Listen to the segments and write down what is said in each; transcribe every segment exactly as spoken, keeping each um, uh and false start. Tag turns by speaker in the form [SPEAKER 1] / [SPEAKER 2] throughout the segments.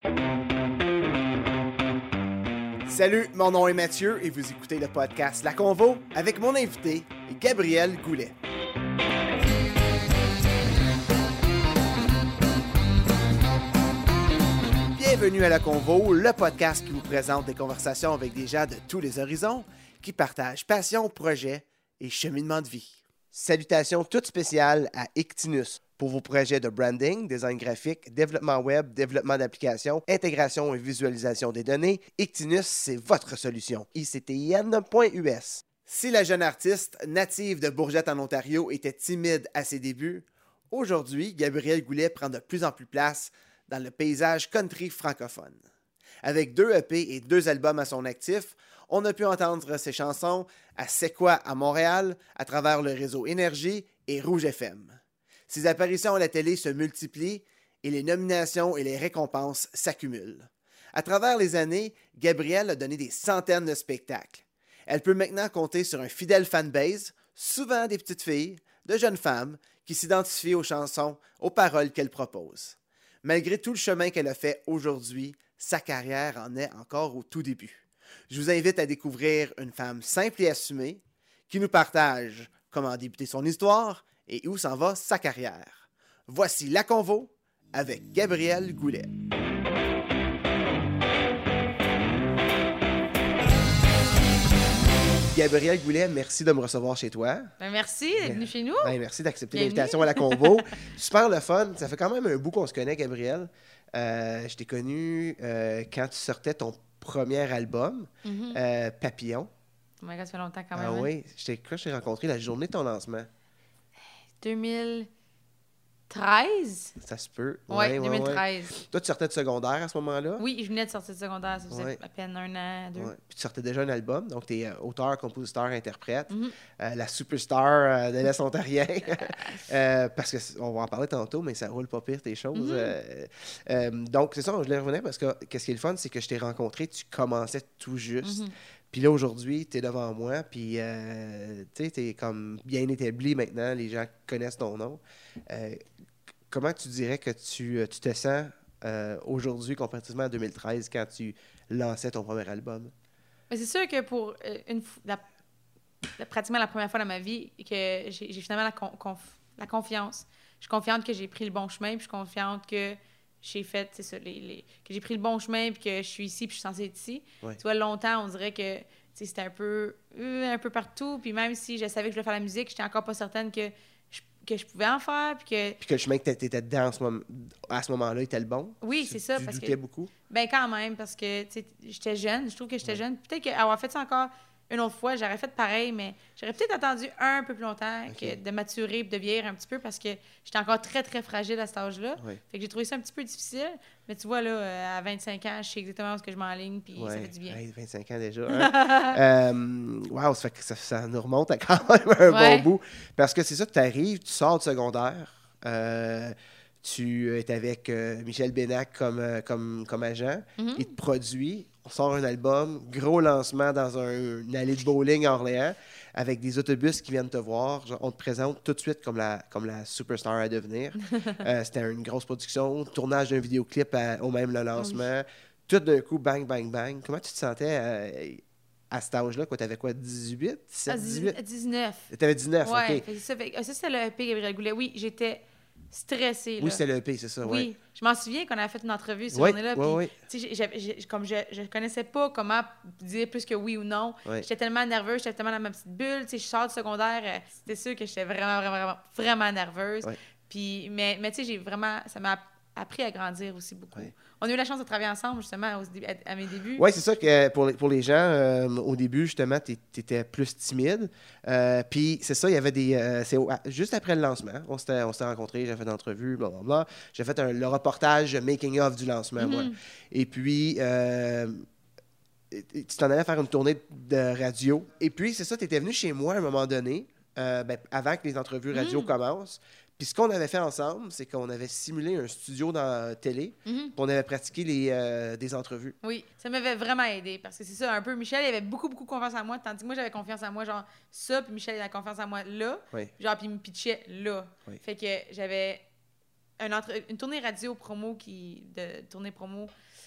[SPEAKER 1] Salut, mon nom est Mathieu et vous écoutez le podcast La Convo avec mon invité, Gabriel Goulet. Bienvenue à La Convo, le podcast qui vous présente des conversations avec des gens de tous les horizons qui partagent passion, projet et cheminement de vie. Salutations toutes spéciales à Ictinus pour vos projets de branding, design graphique, développement web, développement d'applications, intégration et visualisation des données. Ictinus, c'est votre solution. I C T I N point U S. Si la jeune artiste native de Bourgette en Ontario était timide à ses débuts, aujourd'hui, Gabriel Goulet prend de plus en plus place dans le paysage country francophone. Avec deux E P et deux albums à son actif, on a pu entendre ses chansons à C'est quoi à Montréal, à travers le réseau Énergie et Rouge F M. Ses apparitions à la télé se multiplient et les nominations et les récompenses s'accumulent. À travers les années, Gabrielle a donné des centaines de spectacles. Elle peut maintenant compter sur un fidèle fanbase, souvent des petites filles, de jeunes femmes, qui s'identifient aux chansons, aux paroles qu'elle propose. Malgré tout le chemin qu'elle a fait aujourd'hui, sa carrière en est encore au tout début. Je vous invite à découvrir une femme simple et assumée qui nous partage comment a débuté son histoire et où s'en va sa carrière. Voici La Convo avec Gabriel Goulet. Gabriel Goulet, merci de me recevoir chez toi.
[SPEAKER 2] Ben merci d'être venu chez nous.
[SPEAKER 1] Ben, merci d'accepter
[SPEAKER 2] Bienvenue.
[SPEAKER 1] l'invitation à La Convo. Super le fun. Ça fait quand même un bout qu'on se connaît, Gabriel. Euh, je t'ai connu euh, quand tu sortais ton premier album,
[SPEAKER 2] Mm-hmm.
[SPEAKER 1] euh, Papillon.
[SPEAKER 2] Oh my God, ça fait longtemps quand même.
[SPEAKER 1] Ah
[SPEAKER 2] hein?
[SPEAKER 1] oui, je t'ai, quand je t'ai rencontré la journée de ton lancement.
[SPEAKER 2] deux mille treize?
[SPEAKER 1] Ça se peut.
[SPEAKER 2] Oui,
[SPEAKER 1] Ouais, ouais,
[SPEAKER 2] deux mille
[SPEAKER 1] ouais.
[SPEAKER 2] treize.
[SPEAKER 1] Toi, tu sortais de secondaire à ce moment-là?
[SPEAKER 2] Oui, je venais de sortir de secondaire, ça faisait
[SPEAKER 1] Ouais.
[SPEAKER 2] à peine un an, deux.
[SPEAKER 1] Ouais. Puis tu sortais déjà un album, donc tu es euh, auteur, compositeur, interprète,
[SPEAKER 2] Mhm.
[SPEAKER 1] euh, la superstar euh, de l'Est ontarien. Euh, parce que c- on va en parler tantôt, mais ça roule pas pire tes choses.
[SPEAKER 2] Mhm.
[SPEAKER 1] Euh, euh, donc c'est ça, je voulais revenir parce que qu'est-ce qui est le fun, c'est que je t'ai rencontré, tu commençais tout juste.
[SPEAKER 2] Mhm.
[SPEAKER 1] Puis là, aujourd'hui, tu es devant moi, puis euh, tu sais, tu es comme bien établi maintenant, les gens connaissent ton nom. Euh, comment tu dirais que tu, tu te sens euh, aujourd'hui comparativement à deux mille treize quand tu lançais ton premier album?
[SPEAKER 2] Mais c'est sûr que pour euh, une f- la, la- pratiquement la première fois dans ma vie, que j'ai, j'ai finalement la, con- conf- la confiance. Je suis confiante que j'ai pris le bon chemin, puis je suis confiante que j'ai fait, c'est ça, les, les- que j'ai pris le bon chemin, puis que je suis ici, puis je suis censée être ici.
[SPEAKER 1] Ouais.
[SPEAKER 2] Tu vois, longtemps, on dirait que tu sais, c'était un peu, euh, un peu partout, puis même si je savais que je voulais faire la musique, j'étais encore pas certaine que je, que je pouvais en faire, puis que...
[SPEAKER 1] Puis que le chemin que tu étais dedans en ce moment, à ce moment-là était le bon?
[SPEAKER 2] Oui,
[SPEAKER 1] Tu-
[SPEAKER 2] c'est ça,
[SPEAKER 1] Tu
[SPEAKER 2] parce
[SPEAKER 1] doutais
[SPEAKER 2] que-
[SPEAKER 1] beaucoup?
[SPEAKER 2] Ben quand même, parce que, tu sais, j'étais jeune, je trouve que j'étais jeune. Peut-être qu'avoir fait ça encore une autre fois, j'aurais fait pareil, mais j'aurais peut-être attendu un peu plus longtemps
[SPEAKER 1] Ok.
[SPEAKER 2] que de maturer et de vieillir un petit peu parce que j'étais encore très, très fragile à cet âge-là.
[SPEAKER 1] Oui.
[SPEAKER 2] Fait que j'ai trouvé ça un petit peu difficile. Mais tu vois, là, euh, à vingt-cinq ans, je sais exactement où est-ce que je m'enligne, puis ça fait du bien.
[SPEAKER 1] Hey, vingt-cinq ans déjà. Hein? euh, wow, ça, fait que ça, ça nous remonte à quand même un
[SPEAKER 2] Ouais.
[SPEAKER 1] bon bout. Parce que c'est ça, tu arrives, tu sors du secondaire, euh, tu es avec euh, Michel Bénac comme, euh, comme, comme agent,
[SPEAKER 2] Mhm.
[SPEAKER 1] il te produit, on sort un album, gros lancement dans un, une allée de bowling à Orléans, avec des autobus qui viennent te voir. Genre, on te présente tout de suite comme la, comme la superstar à devenir. Euh, c'était une grosse production, tournage d'un vidéoclip à- au même le lancement. Tout d'un coup, bang, bang, bang. Comment tu te sentais euh, à cet âge-là? Tu avais quoi, dix-huit,
[SPEAKER 2] À
[SPEAKER 1] dix-sept, dix-huit?
[SPEAKER 2] dix-neuf.
[SPEAKER 1] Tu avais dix-neuf,
[SPEAKER 2] Ouais,
[SPEAKER 1] OK.
[SPEAKER 2] fait que ça, fait que- ça, c'était le E P Gabriel Goulet. Oui, j'étais stressée, là.
[SPEAKER 1] Oui, c'était le E P, c'est ça,
[SPEAKER 2] Oui,
[SPEAKER 1] ouais.
[SPEAKER 2] je m'en souviens qu'on avait fait une entrevue cette
[SPEAKER 1] Oui,
[SPEAKER 2] journée-là.
[SPEAKER 1] oui,
[SPEAKER 2] puis,
[SPEAKER 1] oui.
[SPEAKER 2] tu sais, j'avais- j'ai- comme je, je connaissais pas comment dire plus que oui ou non,
[SPEAKER 1] Ouais.
[SPEAKER 2] j'étais tellement nerveuse, j'étais tellement dans ma petite bulle. Tu sais, je sors du secondaire, euh, c'était sûr que j'étais vraiment, vraiment, vraiment, vraiment nerveuse.
[SPEAKER 1] Ouais.
[SPEAKER 2] Puis, mais, mais tu sais, j'ai vraiment, ça m'a appris à grandir aussi beaucoup.
[SPEAKER 1] Ouais.
[SPEAKER 2] On a eu la chance de travailler ensemble, justement, au dé- à, à mes débuts.
[SPEAKER 1] Oui, c'est ça que pour les, pour les gens, euh, au début, justement, tu étais plus timide. Euh, Puis c'est ça, il y avait des. euh, c'est au- à- juste après le lancement, on s'était on s'était rencontrés, j'ai fait une entrevue, blablabla. J'ai fait un- le reportage making-of du lancement, moi.
[SPEAKER 2] Mhm.
[SPEAKER 1] Et puis, euh, tu t'en allais faire une tournée de radio. Et puis, c'est ça, tu étais venu chez moi à un moment donné, euh, ben, avant que les entrevues radio
[SPEAKER 2] Mm.
[SPEAKER 1] commencent. Puis ce qu'on avait fait ensemble, c'est qu'on avait simulé un studio dans la télé,
[SPEAKER 2] Mhm.
[SPEAKER 1] puis on avait pratiqué les, euh, des entrevues.
[SPEAKER 2] Oui, ça m'avait vraiment aidé parce que c'est ça, un peu. Michel, il avait beaucoup, beaucoup confiance en moi, tandis que moi, j'avais confiance en moi, genre ça, puis Michel, il avait confiance en moi là,
[SPEAKER 1] Oui.
[SPEAKER 2] genre, puis il me pitchait là.
[SPEAKER 1] Oui.
[SPEAKER 2] Fait que j'avais un entre, une tournée radio promo, qui, de tournée promo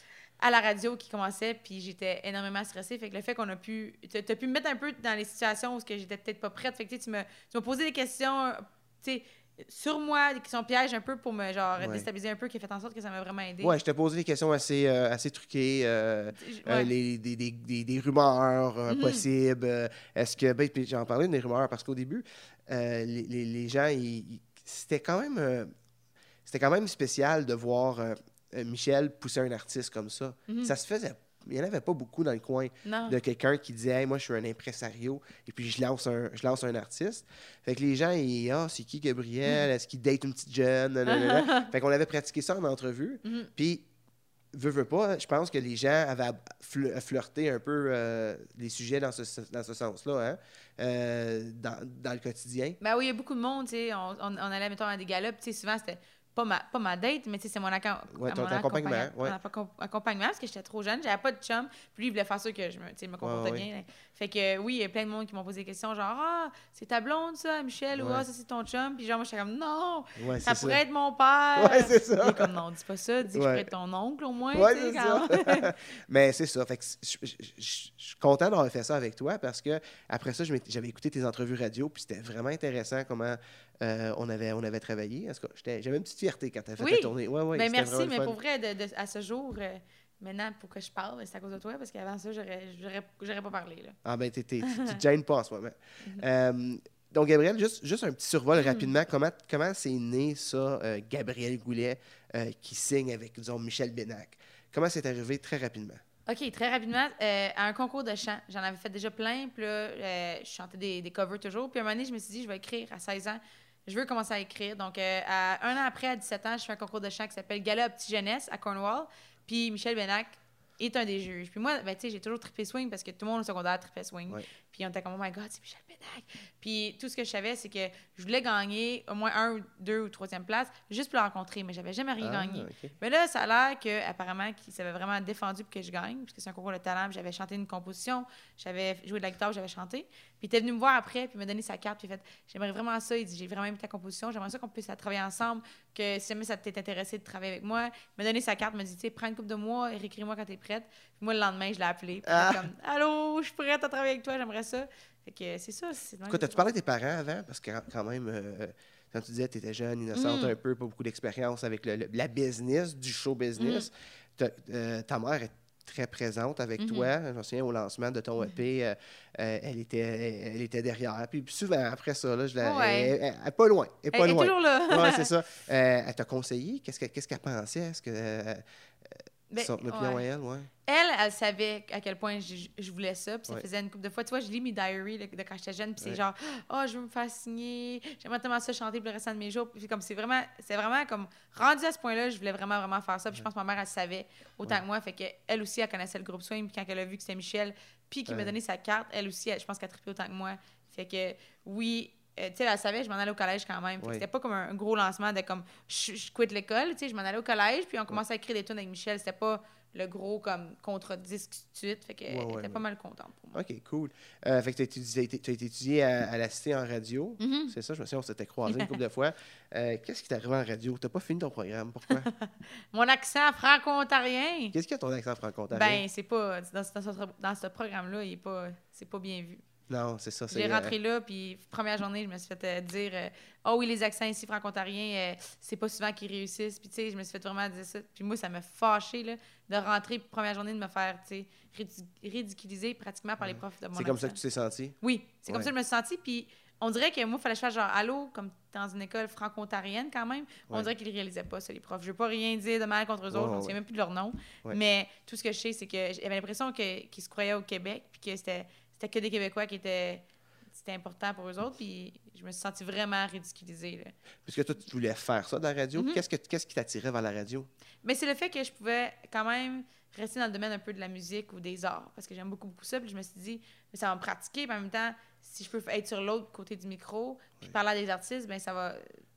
[SPEAKER 2] à la radio qui commençait, puis j'étais énormément stressée. Fait que le fait qu'on a pu... Tu as pu me mettre un peu dans les situations où j'étais peut-être pas prête. Fait que tu m'as posé des questions, tu sais, sur moi, des questions pièges un peu pour me genre ouais. déstabiliser un peu, qui a fait en sorte que ça m'a vraiment aidé.
[SPEAKER 1] Ouais, je t'ai posé des questions assez, euh, assez truquées, euh, ouais. euh, les, des, des, des, des rumeurs euh, mm-hmm. possibles. Euh, est-ce que, ben, j'en parlais des rumeurs parce qu'au début, euh, les, les, les gens, ils, ils, c'était quand même, euh, c'était quand même spécial de voir euh, Michel pousser un artiste comme ça. Mm-hmm. Ça se faisait. Il n'y en avait pas beaucoup dans le coin non. de quelqu'un qui disait hey, « moi, je suis un impresario et puis je lance un, je lance un artiste. » Fait que les gens, ils ah, oh, c'est qui Gabriel? Est-ce qu'il date une petite jeune? Fait qu'on avait pratiqué ça en entrevue. Mm-hmm. Puis, veux, veux pas, je pense que les gens avaient flirté un peu euh, les sujets dans ce, dans ce sens-là, hein? euh, dans, dans le quotidien.
[SPEAKER 2] Ben oui, il y a beaucoup de monde, tu sais. On, on, on allait, mettons, à des galops, tu sais, souvent, c'était... Pas ma, pas ma date, mais c'est mon, accom-
[SPEAKER 1] ouais, ton,
[SPEAKER 2] mon
[SPEAKER 1] accompagnement.
[SPEAKER 2] accompagnement,
[SPEAKER 1] Ouais.
[SPEAKER 2] accompagnement parce que j'étais trop jeune, j'avais pas de chum. Puis lui, il voulait faire sûr que je me, me comportais ouais, bien. Ouais. Fait que oui, il y a plein de monde qui m'ont posé des questions, genre « Ah, c'est ta blonde, ça, Michel? Ouais. Ou « Ah, ça, c'est ton chum? » Puis genre, moi, j'étais comme « Non, ouais, ça pourrait ça. être mon père. »
[SPEAKER 1] Ouais, c'est ça.
[SPEAKER 2] Il est comme « Non, dis pas ça, dis ouais. que je pourrais être ton oncle, au moins. »
[SPEAKER 1] Ouais, c'est ça. Mais c'est ça. Fait que je, je, je, je suis content d'avoir fait ça avec toi parce que après ça, j'avais écouté tes entrevues radio, puis c'était vraiment intéressant comment euh, on, avait, on avait travaillé. J'avais une petite fierté quand tu as fait
[SPEAKER 2] oui.
[SPEAKER 1] ta tournée. Ouais, ouais,
[SPEAKER 2] ben, merci, mais pour vrai, de, de, à ce jour, euh, maintenant, pour que je parle, c'est à cause de toi, parce qu'avant ça, j'aurais pas parlé. Là.
[SPEAKER 1] Ah ben, tu te gênes pas en ce moment. Mm-hmm. euh, donc, Gabriel, juste, juste un petit survol mm-hmm. rapidement. Comment, comment c'est né, ça, euh, Gabriel Goulet, euh, qui signe avec, disons, Michel Bénac? Comment c'est arrivé très rapidement?
[SPEAKER 2] OK, très rapidement, euh, à un concours de chant. J'en avais fait déjà plein, puis là, euh, je chantais des, des covers toujours. Puis à un moment donné, je me suis dit, je vais écrire à seize ans. Je veux commencer à écrire. Donc, euh, à, un an après, à dix-sept ans, je fais un concours de chant qui s'appelle Gala Petit Jeunesse à Cornwall. Puis Michel Bénac est un des juges. Puis moi, ben, tu sais, j'ai toujours trippé swing parce que tout le monde au secondaire trippait swing. Ouais. Puis on était comme, oh my God, c'est Michel Bénac. Puis tout ce que je savais, c'est que je voulais gagner au moins un, deux ou troisième place juste pour le rencontrer, mais j'avais jamais rien ah, gagné. Okay. Mais là, ça a l'air qu'apparemment, qu'il s'avait vraiment défendu pour que je gagne, parce que c'est un concours de talent. J'avais chanté une composition, j'avais joué de la guitare, j'avais chanté. Puis il était venu me voir après, puis il m'a donné sa carte, puis il a fait, j'aimerais vraiment ça. Il dit, j'ai vraiment aimé ta composition, j'aimerais ça qu'on puisse travailler ensemble, que si jamais ça t'est intéressé de travailler avec moi. Il m'a donné sa carte, il m'a dit, tu sais, prends une couple de mois et réécris-moi quand t'es prête. Puis moi, le lendemain, je l'ai appelé. Puis ah. comme, allô, je suis prête à travailler avec toi, j'aimerais ça. Fait que c'est ça.
[SPEAKER 1] Écoute, as-tu parlé de tes parents avant? Parce que quand même, euh, quand tu disais que tu étais jeune, innocente mm. un peu, pas beaucoup d'expérience avec le, le, la business, du show business, mm. euh, ta mère est très présente avec mm-hmm. toi. Je me souviens, au lancement de ton E P, mm-hmm. euh, elle, était, elle, elle était derrière. Puis souvent, après ça, là, je la,
[SPEAKER 2] ouais.
[SPEAKER 1] elle, elle, elle est pas loin. Elle est pas
[SPEAKER 2] elle
[SPEAKER 1] loin.
[SPEAKER 2] est toujours là.
[SPEAKER 1] Oui, c'est ça. Euh, elle t'a conseillé? Qu'est-ce, que, qu'est-ce qu'elle pensait? Est-ce que... Euh,
[SPEAKER 2] Ben,
[SPEAKER 1] son opinion
[SPEAKER 2] ouais.
[SPEAKER 1] à elle, ouais.
[SPEAKER 2] Elle, elle savait à quel point je, je voulais ça. Puis ça
[SPEAKER 1] ouais.
[SPEAKER 2] faisait une couple de fois. Tu vois, je lis mes diaries de, de quand j'étais jeune. Puis ouais. c'est genre, oh, je veux me faire signer. J'aimerais tellement ça chanter pour le restant de mes jours. Puis comme c'est vraiment, c'est vraiment comme rendu à ce point-là, je voulais vraiment, vraiment faire ça. Puis ouais. je pense que ma mère, elle savait autant ouais. que moi. Fait qu'elle aussi, elle connaissait le groupe Swing. Puis quand elle a vu que c'était Michel, puis qu'il ouais. m'a donné sa carte, elle aussi, elle, je pense qu'elle trippait autant que moi. Fait que oui. Euh, tu sais, elle savait, je m'en allais au collège quand même. Oui. C'était pas comme un, un gros lancement de comme je, je quitte l'école. Tu sais, je m'en allais au collège, puis on commençait à écrire des tunes avec Michel. C'était pas le gros comme contre-disque tout de suite. Fait qu'elle ouais, ouais, était ouais. pas mal contente pour moi.
[SPEAKER 1] OK, cool. Euh, fait que tu as étudié, t'as été étudié à, à la Cité en radio. Mm-hmm. C'est ça, je me souviens, on s'était croisés une couple de fois. Euh, qu'est-ce qui t'est arrivé en radio? T'as pas fini ton programme. Pourquoi?
[SPEAKER 2] Mon accent franco-ontarien.
[SPEAKER 1] Qu'est-ce qu'il y a ton accent franco-ontarien?
[SPEAKER 2] Ben, c'est pas... Dans, dans, ce, dans ce programme-là, il est pas, c'est pas bien vu.
[SPEAKER 1] Non, c'est ça.
[SPEAKER 2] J'ai rentré euh... là, puis première journée, je me suis fait euh, dire euh, « Ah oh oui, les accents ici franco-ontariens, euh, c'est pas souvent qu'ils réussissent. » Puis tu sais, je me suis fait vraiment dire ça. Puis moi, ça m'a fâché là, de rentrer, première journée, de me faire ridic- ridiculiser pratiquement par les profs de mon
[SPEAKER 1] C'est comme ça que tu t'es sentie?
[SPEAKER 2] Oui, c'est ouais. comme ça que je me suis sentie. Puis on dirait que moi, il fallait que je fasse genre « Allô », comme dans une école franco-ontarienne quand même. On ouais. dirait qu'ils ne réalisaient pas ça, les profs. Je veux pas rien dire de mal contre eux autres, ouais, je ne me souviens ouais. même plus de leur nom. Ouais. Mais tout ce que je sais, c'est que j'avais l'impression que, qu'ils se croyaient au Québec, puis que c'était, c'était que des Québécois qui étaient... C'était important pour eux autres, puis je me suis sentie vraiment ridiculisée. Là.
[SPEAKER 1] Puisque toi, tu voulais faire ça dans la radio, mm-hmm. qu'est-ce, que, qu'est-ce qui t'attirait vers la radio?
[SPEAKER 2] Mais c'est le fait que je pouvais quand même rester dans le domaine un peu de la musique ou des arts, parce que j'aime beaucoup, beaucoup ça. Puis je me suis dit, ça va me pratiquer, puis en même temps, si je peux être sur l'autre côté du micro, puis oui. parler à des artistes, bien ça va...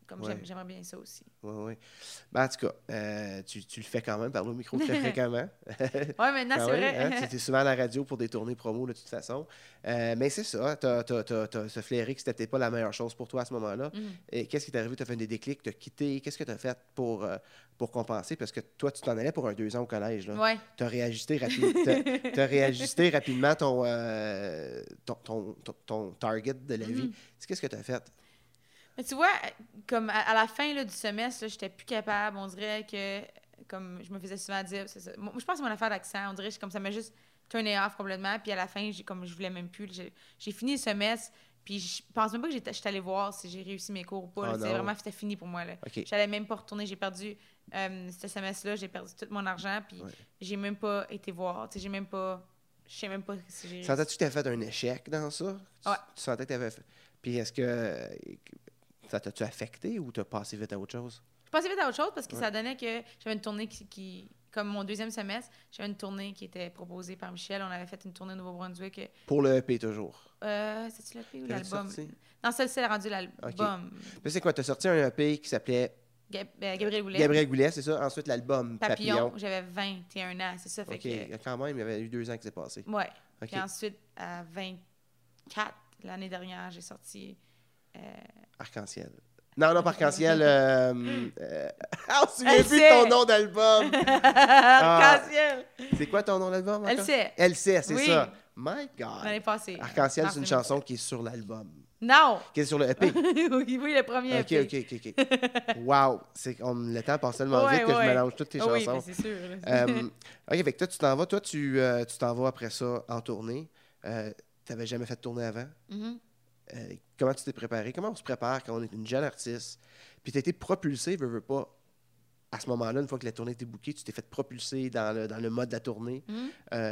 [SPEAKER 2] comme
[SPEAKER 1] Ouais.
[SPEAKER 2] j'aime, j'aimerais bien ça aussi.
[SPEAKER 1] Oui, oui. Ben, en tout cas, euh, tu, tu le fais quand même, parler au micro très fréquemment.
[SPEAKER 2] Ouais, maintenant,
[SPEAKER 1] Quand
[SPEAKER 2] c'est
[SPEAKER 1] même,
[SPEAKER 2] vrai.
[SPEAKER 1] hein, tu es souvent à la radio pour des tournées promo, de toute façon. Euh, mais c'est ça, tu as ce flairé que c'était peut-être pas la meilleure chose pour toi à ce moment-là.
[SPEAKER 2] Mhm.
[SPEAKER 1] Et qu'est-ce qui t'est arrivé? Tu as fait des déclics, tu as quitté. Qu'est-ce que tu as fait pour, euh, pour compenser? Parce que toi, tu t'en allais pour un deux ans au collège.
[SPEAKER 2] Ouais.
[SPEAKER 1] Tu as réajusté, rapi t'as, t'as réajusté rapidement ton, euh, ton, ton, ton, ton target de la vie.
[SPEAKER 2] Mhm.
[SPEAKER 1] Qu'est-ce que tu as fait?
[SPEAKER 2] Mais tu vois, comme à, à la fin là, du semestre, là, j'étais plus capable. On dirait que, comme je me faisais souvent dire, c'est ça. Moi, je pense que c'est mon affaire d'accent. On dirait que comme ça m'a juste turné off complètement. Puis à la fin, j'ai, comme je voulais même plus. J'ai, j'ai fini le semestre. Puis je pense même pas que j'étais, j'étais allée voir si j'ai réussi mes cours ou pas.
[SPEAKER 1] Oh,
[SPEAKER 2] c'est vraiment c'était fini pour moi. Là.
[SPEAKER 1] Okay.
[SPEAKER 2] J'allais même pas retourner. J'ai perdu euh, ce semestre-là. J'ai perdu tout mon argent. Puis
[SPEAKER 1] ouais. j'ai
[SPEAKER 2] même pas été voir. T'sais, j'ai même pas. Je sais même pas si j'ai réussi.
[SPEAKER 1] Sentais-tu que tu avais fait un échec dans ça?
[SPEAKER 2] Ouais.
[SPEAKER 1] Tu, tu sentais que tu avais fait. Puis est-ce que. Ça t'a-tu affecté ou t'as passé vite à autre chose?
[SPEAKER 2] Je passais vite à autre chose parce que
[SPEAKER 1] ouais.
[SPEAKER 2] ça donnait que j'avais une tournée qui, qui, comme mon deuxième semestre, j'avais une tournée qui était proposée par Michel. On avait fait une tournée au Nouveau-Brunswick.
[SPEAKER 1] Pour le E P toujours?
[SPEAKER 2] Euh, c'est-tu l'E P ou l'album?
[SPEAKER 1] Sorti?
[SPEAKER 2] Non, ça, c'est rendu l'album.
[SPEAKER 1] Okay. Mais c'est quoi? T'as sorti un E P qui s'appelait...
[SPEAKER 2] Gab euh, Gabriel Goulet.
[SPEAKER 1] Gabriel Goulet, c'est ça. Ensuite, l'album Papillon. Papillon.
[SPEAKER 2] J'avais vingt et un ans, c'est ça. Fait
[SPEAKER 1] OK,
[SPEAKER 2] que...
[SPEAKER 1] quand même, il y avait eu deux ans qui s'est passé.
[SPEAKER 2] Ouais.
[SPEAKER 1] Okay.
[SPEAKER 2] Puis ensuite, à vingt-quatre, l'année dernière, j'ai sorti... Euh...
[SPEAKER 1] Arc-en-ciel. Non, non, pas Arc-en-ciel. Euh, euh... Ah, on se souvient plus de ton nom d'album.
[SPEAKER 2] Arc-en-ciel.
[SPEAKER 1] Ah, c'est quoi ton nom d'album?
[SPEAKER 2] Elle sait.
[SPEAKER 1] Elle sait, c'est
[SPEAKER 2] oui.
[SPEAKER 1] ça. My God.
[SPEAKER 2] L'année passée.
[SPEAKER 1] Arc-en-ciel, c'est une chanson qui est sur l'album.
[SPEAKER 2] Non!
[SPEAKER 1] Qui est sur le E P.
[SPEAKER 2] oui, oui, le premier
[SPEAKER 1] okay,
[SPEAKER 2] E P.
[SPEAKER 1] OK, OK, OK. Wow! C'est, on, le temps passe tellement
[SPEAKER 2] ouais,
[SPEAKER 1] vite que
[SPEAKER 2] ouais.
[SPEAKER 1] je mélange toutes tes
[SPEAKER 2] oh,
[SPEAKER 1] chansons.
[SPEAKER 2] Oui, c'est sûr.
[SPEAKER 1] euh, OK, fait que toi, tu t'en vas. Toi, tu, euh, tu t'en vas après ça en tournée. Euh, tu n'avais jamais fait de tournée avant.
[SPEAKER 2] Mm-hmm.
[SPEAKER 1] Euh, comment tu t'es préparé? Comment on se prépare quand on est une jeune artiste? Puis tu as été propulsé, veux, veux pas. À ce moment-là, une fois que la tournée était bookée, tu t'es fait propulser dans le, dans le mode de la tournée.
[SPEAKER 2] Mm-hmm.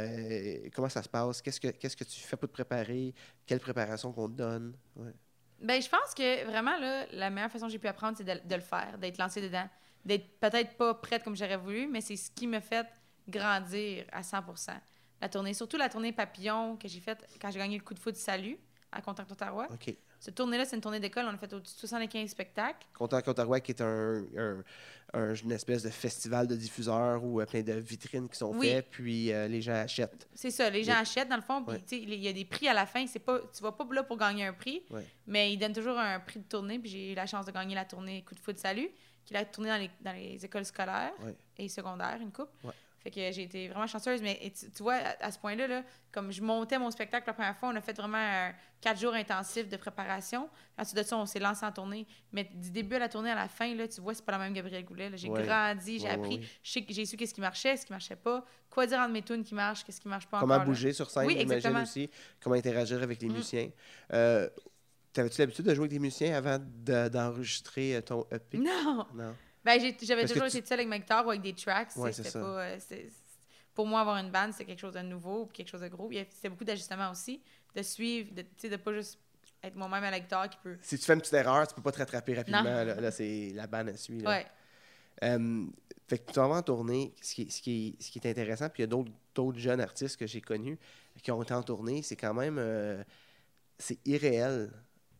[SPEAKER 1] Euh, comment ça se passe? Qu'est-ce que, qu'est-ce que tu fais pour te préparer? Quelle préparation qu'on te donne? Ouais.
[SPEAKER 2] Ben, je pense que vraiment, là, la meilleure façon que j'ai pu apprendre, c'est de, de le faire, d'être lancée dedans. D'être peut-être pas prête comme j'aurais voulu, mais c'est ce qui me fait grandir à cent pour cent. La tournée, surtout la tournée Papillon que j'ai faite quand j'ai gagné le coup de foot Salut à Contact Ottawa.
[SPEAKER 1] OK.
[SPEAKER 2] Cette tournée-là, c'est une tournée d'école. On a fait au-dessus de soixante-quinze spectacles.
[SPEAKER 1] Contact Ottawa, qui est un, un, un, une espèce de festival de diffuseurs où euh, plein de vitrines qui sont
[SPEAKER 2] oui.
[SPEAKER 1] faites, puis euh, les gens achètent.
[SPEAKER 2] C'est ça, les gens
[SPEAKER 1] les...
[SPEAKER 2] achètent dans le fond, puis ouais. il y a des prix à la fin. C'est pas, tu vas pas là pour gagner un prix,
[SPEAKER 1] ouais.
[SPEAKER 2] mais ils donnent toujours un prix de tournée. Puis j'ai eu la chance de gagner la tournée Coup de foot Salut, qui est la tournée dans les, dans les écoles scolaires
[SPEAKER 1] ouais.
[SPEAKER 2] et secondaires, une coupe.
[SPEAKER 1] Ouais.
[SPEAKER 2] Fait que j'ai été vraiment chanceuse, mais tu, tu vois, à, à ce point-là, là, comme je montais mon spectacle la première fois, on a fait vraiment un quatre jours intensifs de préparation. Ensuite de ça, on s'est lancé en tournée. Mais du début à la tournée à la fin, là, tu vois, c'est pas la même Gabriel Goulet. Là. J'ai ouais. grandi, j'ai ouais, appris, ouais. j'ai, j'ai su qu'est-ce qui marchait, ce qui marchait pas, quoi dire entre mes tunes qui marchent, qu'est-ce qui marche pas
[SPEAKER 1] comment
[SPEAKER 2] encore.
[SPEAKER 1] Comment bouger
[SPEAKER 2] là.
[SPEAKER 1] sur scène,
[SPEAKER 2] oui,
[SPEAKER 1] j'imagine aussi. Comment interagir avec les mm. musiciens. Euh, T'avais-tu l'habitude de jouer avec des musiciens avant de, d'enregistrer ton E P?
[SPEAKER 2] Non!
[SPEAKER 1] Non.
[SPEAKER 2] Ben, j'ai, j'avais
[SPEAKER 1] Parce
[SPEAKER 2] toujours
[SPEAKER 1] tu...
[SPEAKER 2] été seule avec ma guitare ou avec des tracks.
[SPEAKER 1] Ouais,
[SPEAKER 2] c'était
[SPEAKER 1] c'est ça.
[SPEAKER 2] pas... Euh, c'était, pour moi, avoir une bande, c'est quelque chose de nouveau, quelque chose de gros. C'était beaucoup d'ajustements aussi, de suivre, de ne pas juste être moi-même à la guitare qui peut...
[SPEAKER 1] Si tu fais une petite erreur, tu peux pas te rattraper rapidement.
[SPEAKER 2] Non.
[SPEAKER 1] Là, là, c'est la bande à suivre.
[SPEAKER 2] Ouais.
[SPEAKER 1] Euh, fait que tu vas en tournée, ce qui, ce, qui est, ce qui est intéressant, puis il y a d'autres, d'autres jeunes artistes que j'ai connus qui ont été en tournée, c'est quand même... Euh, c'est irréel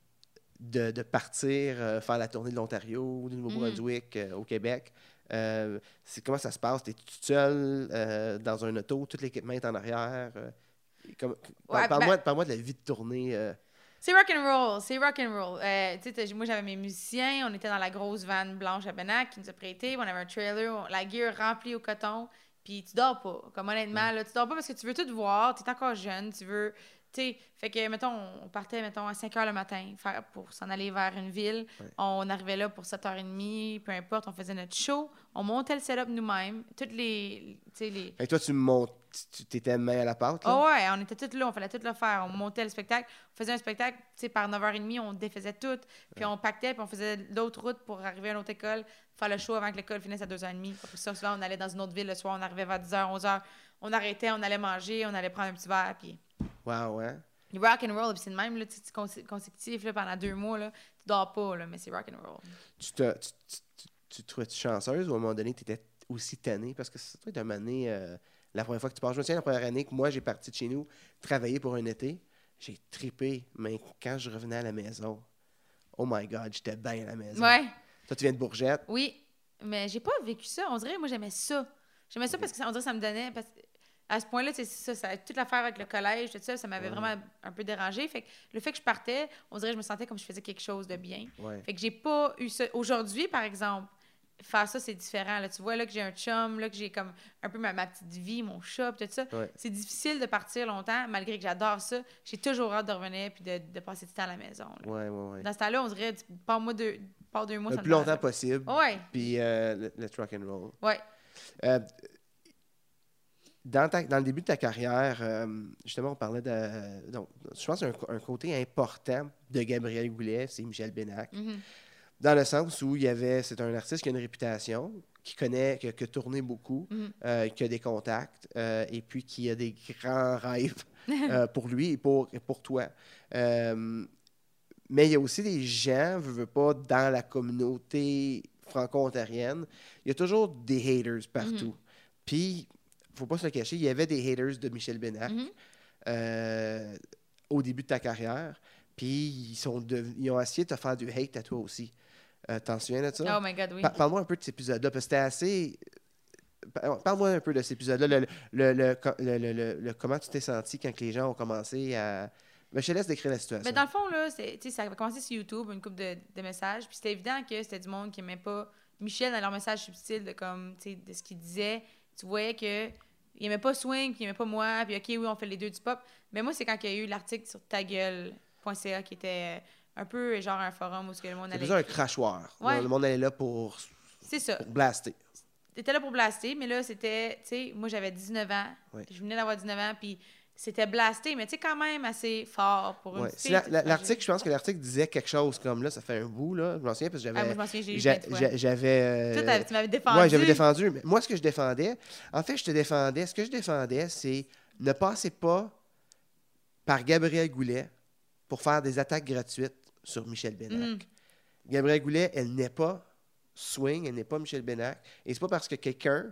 [SPEAKER 1] de, de partir euh, faire la tournée de l'Ontario ou du Nouveau-Brunswick mm. euh, au Québec. Euh, c'est, comment ça se passe? Tu es toute seule euh, dans un auto, tout l'équipement est en arrière. Euh, comme, ouais, parle-moi, ben, parle-moi de la vie de tournée. Euh.
[SPEAKER 2] C'est rock and roll, c'est rock and roll. Euh, moi, j'avais mes musiciens, on était dans la grosse van blanche à Benac qui nous a prêté, on avait un trailer, on, la gear remplie au coton, puis tu dors pas. Comme honnêtement, mm. là, tu dors pas parce que tu veux tout voir, tu es encore jeune, tu veux... T'sais, fait que, mettons, on partait, mettons, à cinq heures le matin faire, pour s'en aller vers une ville. Ouais. On arrivait là pour sept heures trente, peu importe, on faisait notre show. On montait le setup nous-mêmes. Toutes les... les...
[SPEAKER 1] Et toi, tu montes, tu t'étais main à la pâte, là?
[SPEAKER 2] Oh ouais, on était toutes là, on fallait tout le faire. On montait le spectacle. On faisait un spectacle, tu sais, par neuf heures trente, on défaisait tout. Puis ouais. on pactait, puis on faisait l'autre route pour arriver à une autre école, faire le show avant que l'école finisse à deux heures trente. Après ça, souvent, on allait dans une autre ville le soir, on arrivait vers dix heures, onze heures. On arrêtait, on allait manger, on allait prendre un petit verre, puis...
[SPEAKER 1] Wow, ouais.
[SPEAKER 2] Rock and roll, puis c'est le même, là, consé- consécutif, là, pendant deux mois, là, tu dors pas, là, mais c'est rock and roll.
[SPEAKER 1] Tu te, tu, tu, tu, tu te trouvais-tu chanceuse ou à un moment donné, tu étais aussi tannée? Parce que c'est toi, d'une année, euh, la première fois que tu pars. Je me souviens, la première année que moi, j'ai parti de chez nous, travailler pour un été, j'ai trippé, mais quand je revenais à la maison, oh my God, j'étais bien à la maison.
[SPEAKER 2] Ouais.
[SPEAKER 1] Toi, tu viens de Bourgette.
[SPEAKER 2] Oui, mais j'ai pas vécu ça. On dirait, moi, j'aimais ça. J'aimais ça parce que ça, on dirait que ça me donnait... Parce... À ce point-là, c'est ça, ça, toute l'affaire avec le collège, tout ça, ça m'avait ouais. vraiment un peu dérangé. Fait que le fait que je partais, on dirait que je me sentais comme je faisais quelque chose de bien.
[SPEAKER 1] Ouais.
[SPEAKER 2] Fait que j'ai pas eu ça. Aujourd'hui, par exemple, faire ça, c'est différent. Là. Tu vois, là, que j'ai un chum, là, que j'ai comme un peu ma, ma petite vie, mon chat, tout ça.
[SPEAKER 1] Ouais.
[SPEAKER 2] C'est difficile de partir longtemps, malgré que j'adore ça. J'ai toujours hâte de revenir puis de, de passer du temps à la maison. Là.
[SPEAKER 1] Ouais, ouais, ouais.
[SPEAKER 2] Dans ce temps-là, on dirait, pars moi deux, pars deux mois,
[SPEAKER 1] le
[SPEAKER 2] ça
[SPEAKER 1] plus
[SPEAKER 2] me
[SPEAKER 1] longtemps possible.
[SPEAKER 2] Ouais.
[SPEAKER 1] Puis euh, le, le rock and roll.
[SPEAKER 2] Ouais.
[SPEAKER 1] Euh, Dans, ta, dans le début de ta carrière, euh, justement, on parlait de... Donc, je pense qu'un un côté important de Gabriel Goulet, c'est Michel Bénac.
[SPEAKER 2] Mm-hmm.
[SPEAKER 1] Dans le sens où il y avait... C'est un artiste qui a une réputation, qui connaît, qui a, qui a tourné beaucoup,
[SPEAKER 2] Mm-hmm.
[SPEAKER 1] euh, qui a des contacts, euh, et puis qui a des grands rêves euh, pour lui et pour, et pour toi. Euh, mais il y a aussi des gens, veux, veux pas, dans la communauté franco-ontarienne, il y a toujours des haters partout. Mm-hmm. Puis... faut pas se le cacher, il y avait des haters de Michel Bénac mm-hmm. euh, au début de ta carrière. Puis ils, sont dev- ils ont essayé de te faire du hate à toi aussi. Euh, t'en souviens de ça?
[SPEAKER 2] Oh my God, oui.
[SPEAKER 1] Pa- parle-moi un peu de cet épisode-là, parce que c'était assez... Parle-moi un peu de cet épisode-là. Le, le, le, le, le, le, le comment tu t'es senti quand les gens ont commencé à... Mais je te laisse décrire la situation.
[SPEAKER 2] Mais dans le fond, là, c'est, ça a commencé sur YouTube, une couple de, de messages. Puis c'était évident que c'était du monde qui n'aimait pas Michel dans leur message subtil de, comme, de ce qu'il disait. Tu voyais que il n'aimait pas swing, puis il n'aimait pas moi, puis OK, oui, on fait les deux du pop. Mais moi, c'est quand il y a eu l'article sur tagueule point c a qui était un peu genre un forum où ce que le monde allait...
[SPEAKER 1] C'est plus un crachoir.
[SPEAKER 2] Ouais.
[SPEAKER 1] Le monde allait là pour...
[SPEAKER 2] C'est ça.
[SPEAKER 1] Pour blaster.
[SPEAKER 2] T'étais là pour blaster, mais là, c'était... Tu sais, moi, j'avais dix-neuf ans. Oui. Je venais d'avoir dix-neuf ans, puis c'était blasté, mais tu sais, quand même assez fort pour une
[SPEAKER 1] ouais.
[SPEAKER 2] fille.
[SPEAKER 1] La, la, l'article, je pense que l'article disait quelque chose comme là, ça fait un bout, là. Je m'en souviens parce que j'avais...
[SPEAKER 2] Ah, moi, je m'en souviens, j'ai eu
[SPEAKER 1] j'a,
[SPEAKER 2] plein de
[SPEAKER 1] j'a, J'avais... Euh...
[SPEAKER 2] Toi, tu m'avais défendu.
[SPEAKER 1] Oui, j'avais défendu. Mais moi, ce que je défendais... En fait, je te défendais... Ce que je défendais, c'est ne passez pas par Gabriel Goulet pour faire des attaques gratuites sur Michel Bénac. Mm. Gabriel Goulet, elle n'est pas swing, elle n'est pas Michel Bénac. Et c'est pas parce que quelqu'un...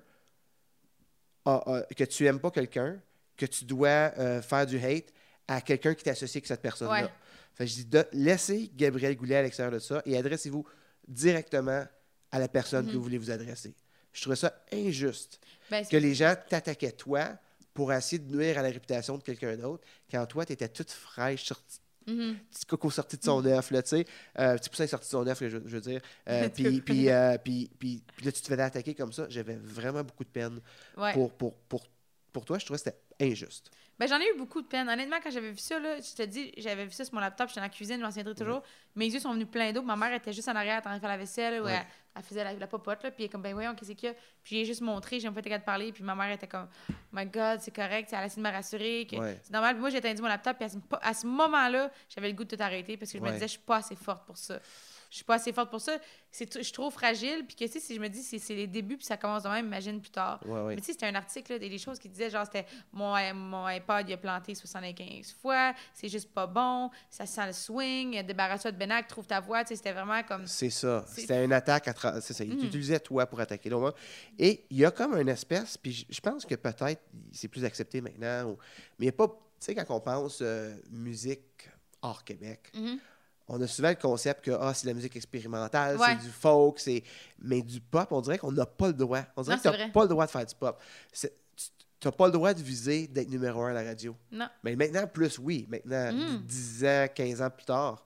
[SPEAKER 1] A, a, que tu aimes pas quelqu'un que tu dois euh, faire du hate à quelqu'un qui t'associe avec cette personne-là.
[SPEAKER 2] Ouais.
[SPEAKER 1] Fait que je dis, de, laissez Gabriel Goulet à l'extérieur de ça et adressez-vous directement à la personne mm-hmm. que vous voulez vous adresser. Je trouvais ça injuste ben, que les gens t'attaquaient toi pour essayer de nuire à la réputation de quelqu'un d'autre quand toi, tu étais toute fraîche, sortie, mm-hmm. petit coco sorti de son mm-hmm. œuf, là, tu sais. Euh, petit poussin sorti de son œuf, je, je veux dire. Euh, puis, puis, euh, puis, puis, puis là, tu te faisais attaquer comme ça. J'avais vraiment beaucoup de peine
[SPEAKER 2] ouais.
[SPEAKER 1] pour, pour, pour, pour toi. Je trouvais que c'était injuste.
[SPEAKER 2] Ben, j'en ai eu beaucoup de peine. Honnêtement, quand j'avais vu ça, là, je te dis, j'avais vu ça sur mon laptop, j'étais dans la cuisine, je m'en souviendrai toujours. Mm-hmm. Mes yeux sont venus pleins d'eau. Ma mère était juste en arrière, en train de faire la vaisselle, ouais. elle, elle faisait la, la popote, là, puis elle est comme, ben voyons, qu'est-ce qu'il y a? Puis j'ai juste montré, j'ai même pas été capable de parler, puis ma mère était comme, oh my God, c'est correct, elle a essayé de me rassurer, que ouais. c'est normal. Puis moi, j'ai éteint mon laptop, puis à ce, à ce moment-là, j'avais le goût de tout arrêter, parce que je ouais. me disais, je suis pas assez forte pour ça. Je suis pas assez forte pour ça. C'est t- je suis trop fragile. Puis que, tu sais, si je me dis, c'est, c'est les débuts, puis ça commence de même, imagine plus tard.
[SPEAKER 1] Ouais, ouais.
[SPEAKER 2] Mais tu sais, c'était un article, là, des, des choses qui disaient, genre, c'était mon, mon iPod, il a planté soixante-quinze fois, c'est juste pas bon, ça sent le swing, débarrasse-toi de Bénac, trouve ta voix. Tu sais, c'était vraiment comme.
[SPEAKER 1] C'est ça. C'est... C'était une attaque à tra... C'est ça. Il mm. utilisait toi pour attaquer l'autre. Et il y a comme une espèce, puis je pense que peut-être c'est plus accepté maintenant, ou... mais il n'y a pas. Tu sais, quand on pense euh, musique hors Québec, mm-hmm. on a souvent le concept que ah, c'est de la musique expérimentale, ouais. c'est du folk, c'est... mais du pop, on dirait qu'on n'a pas le droit. On dirait non, que tu n'as pas le droit de faire du pop. C'est... Tu n'as pas le droit de viser d'être numéro un à la radio.
[SPEAKER 2] Non.
[SPEAKER 1] Mais maintenant, plus oui. Maintenant, mm. dix ans, quinze ans plus tard.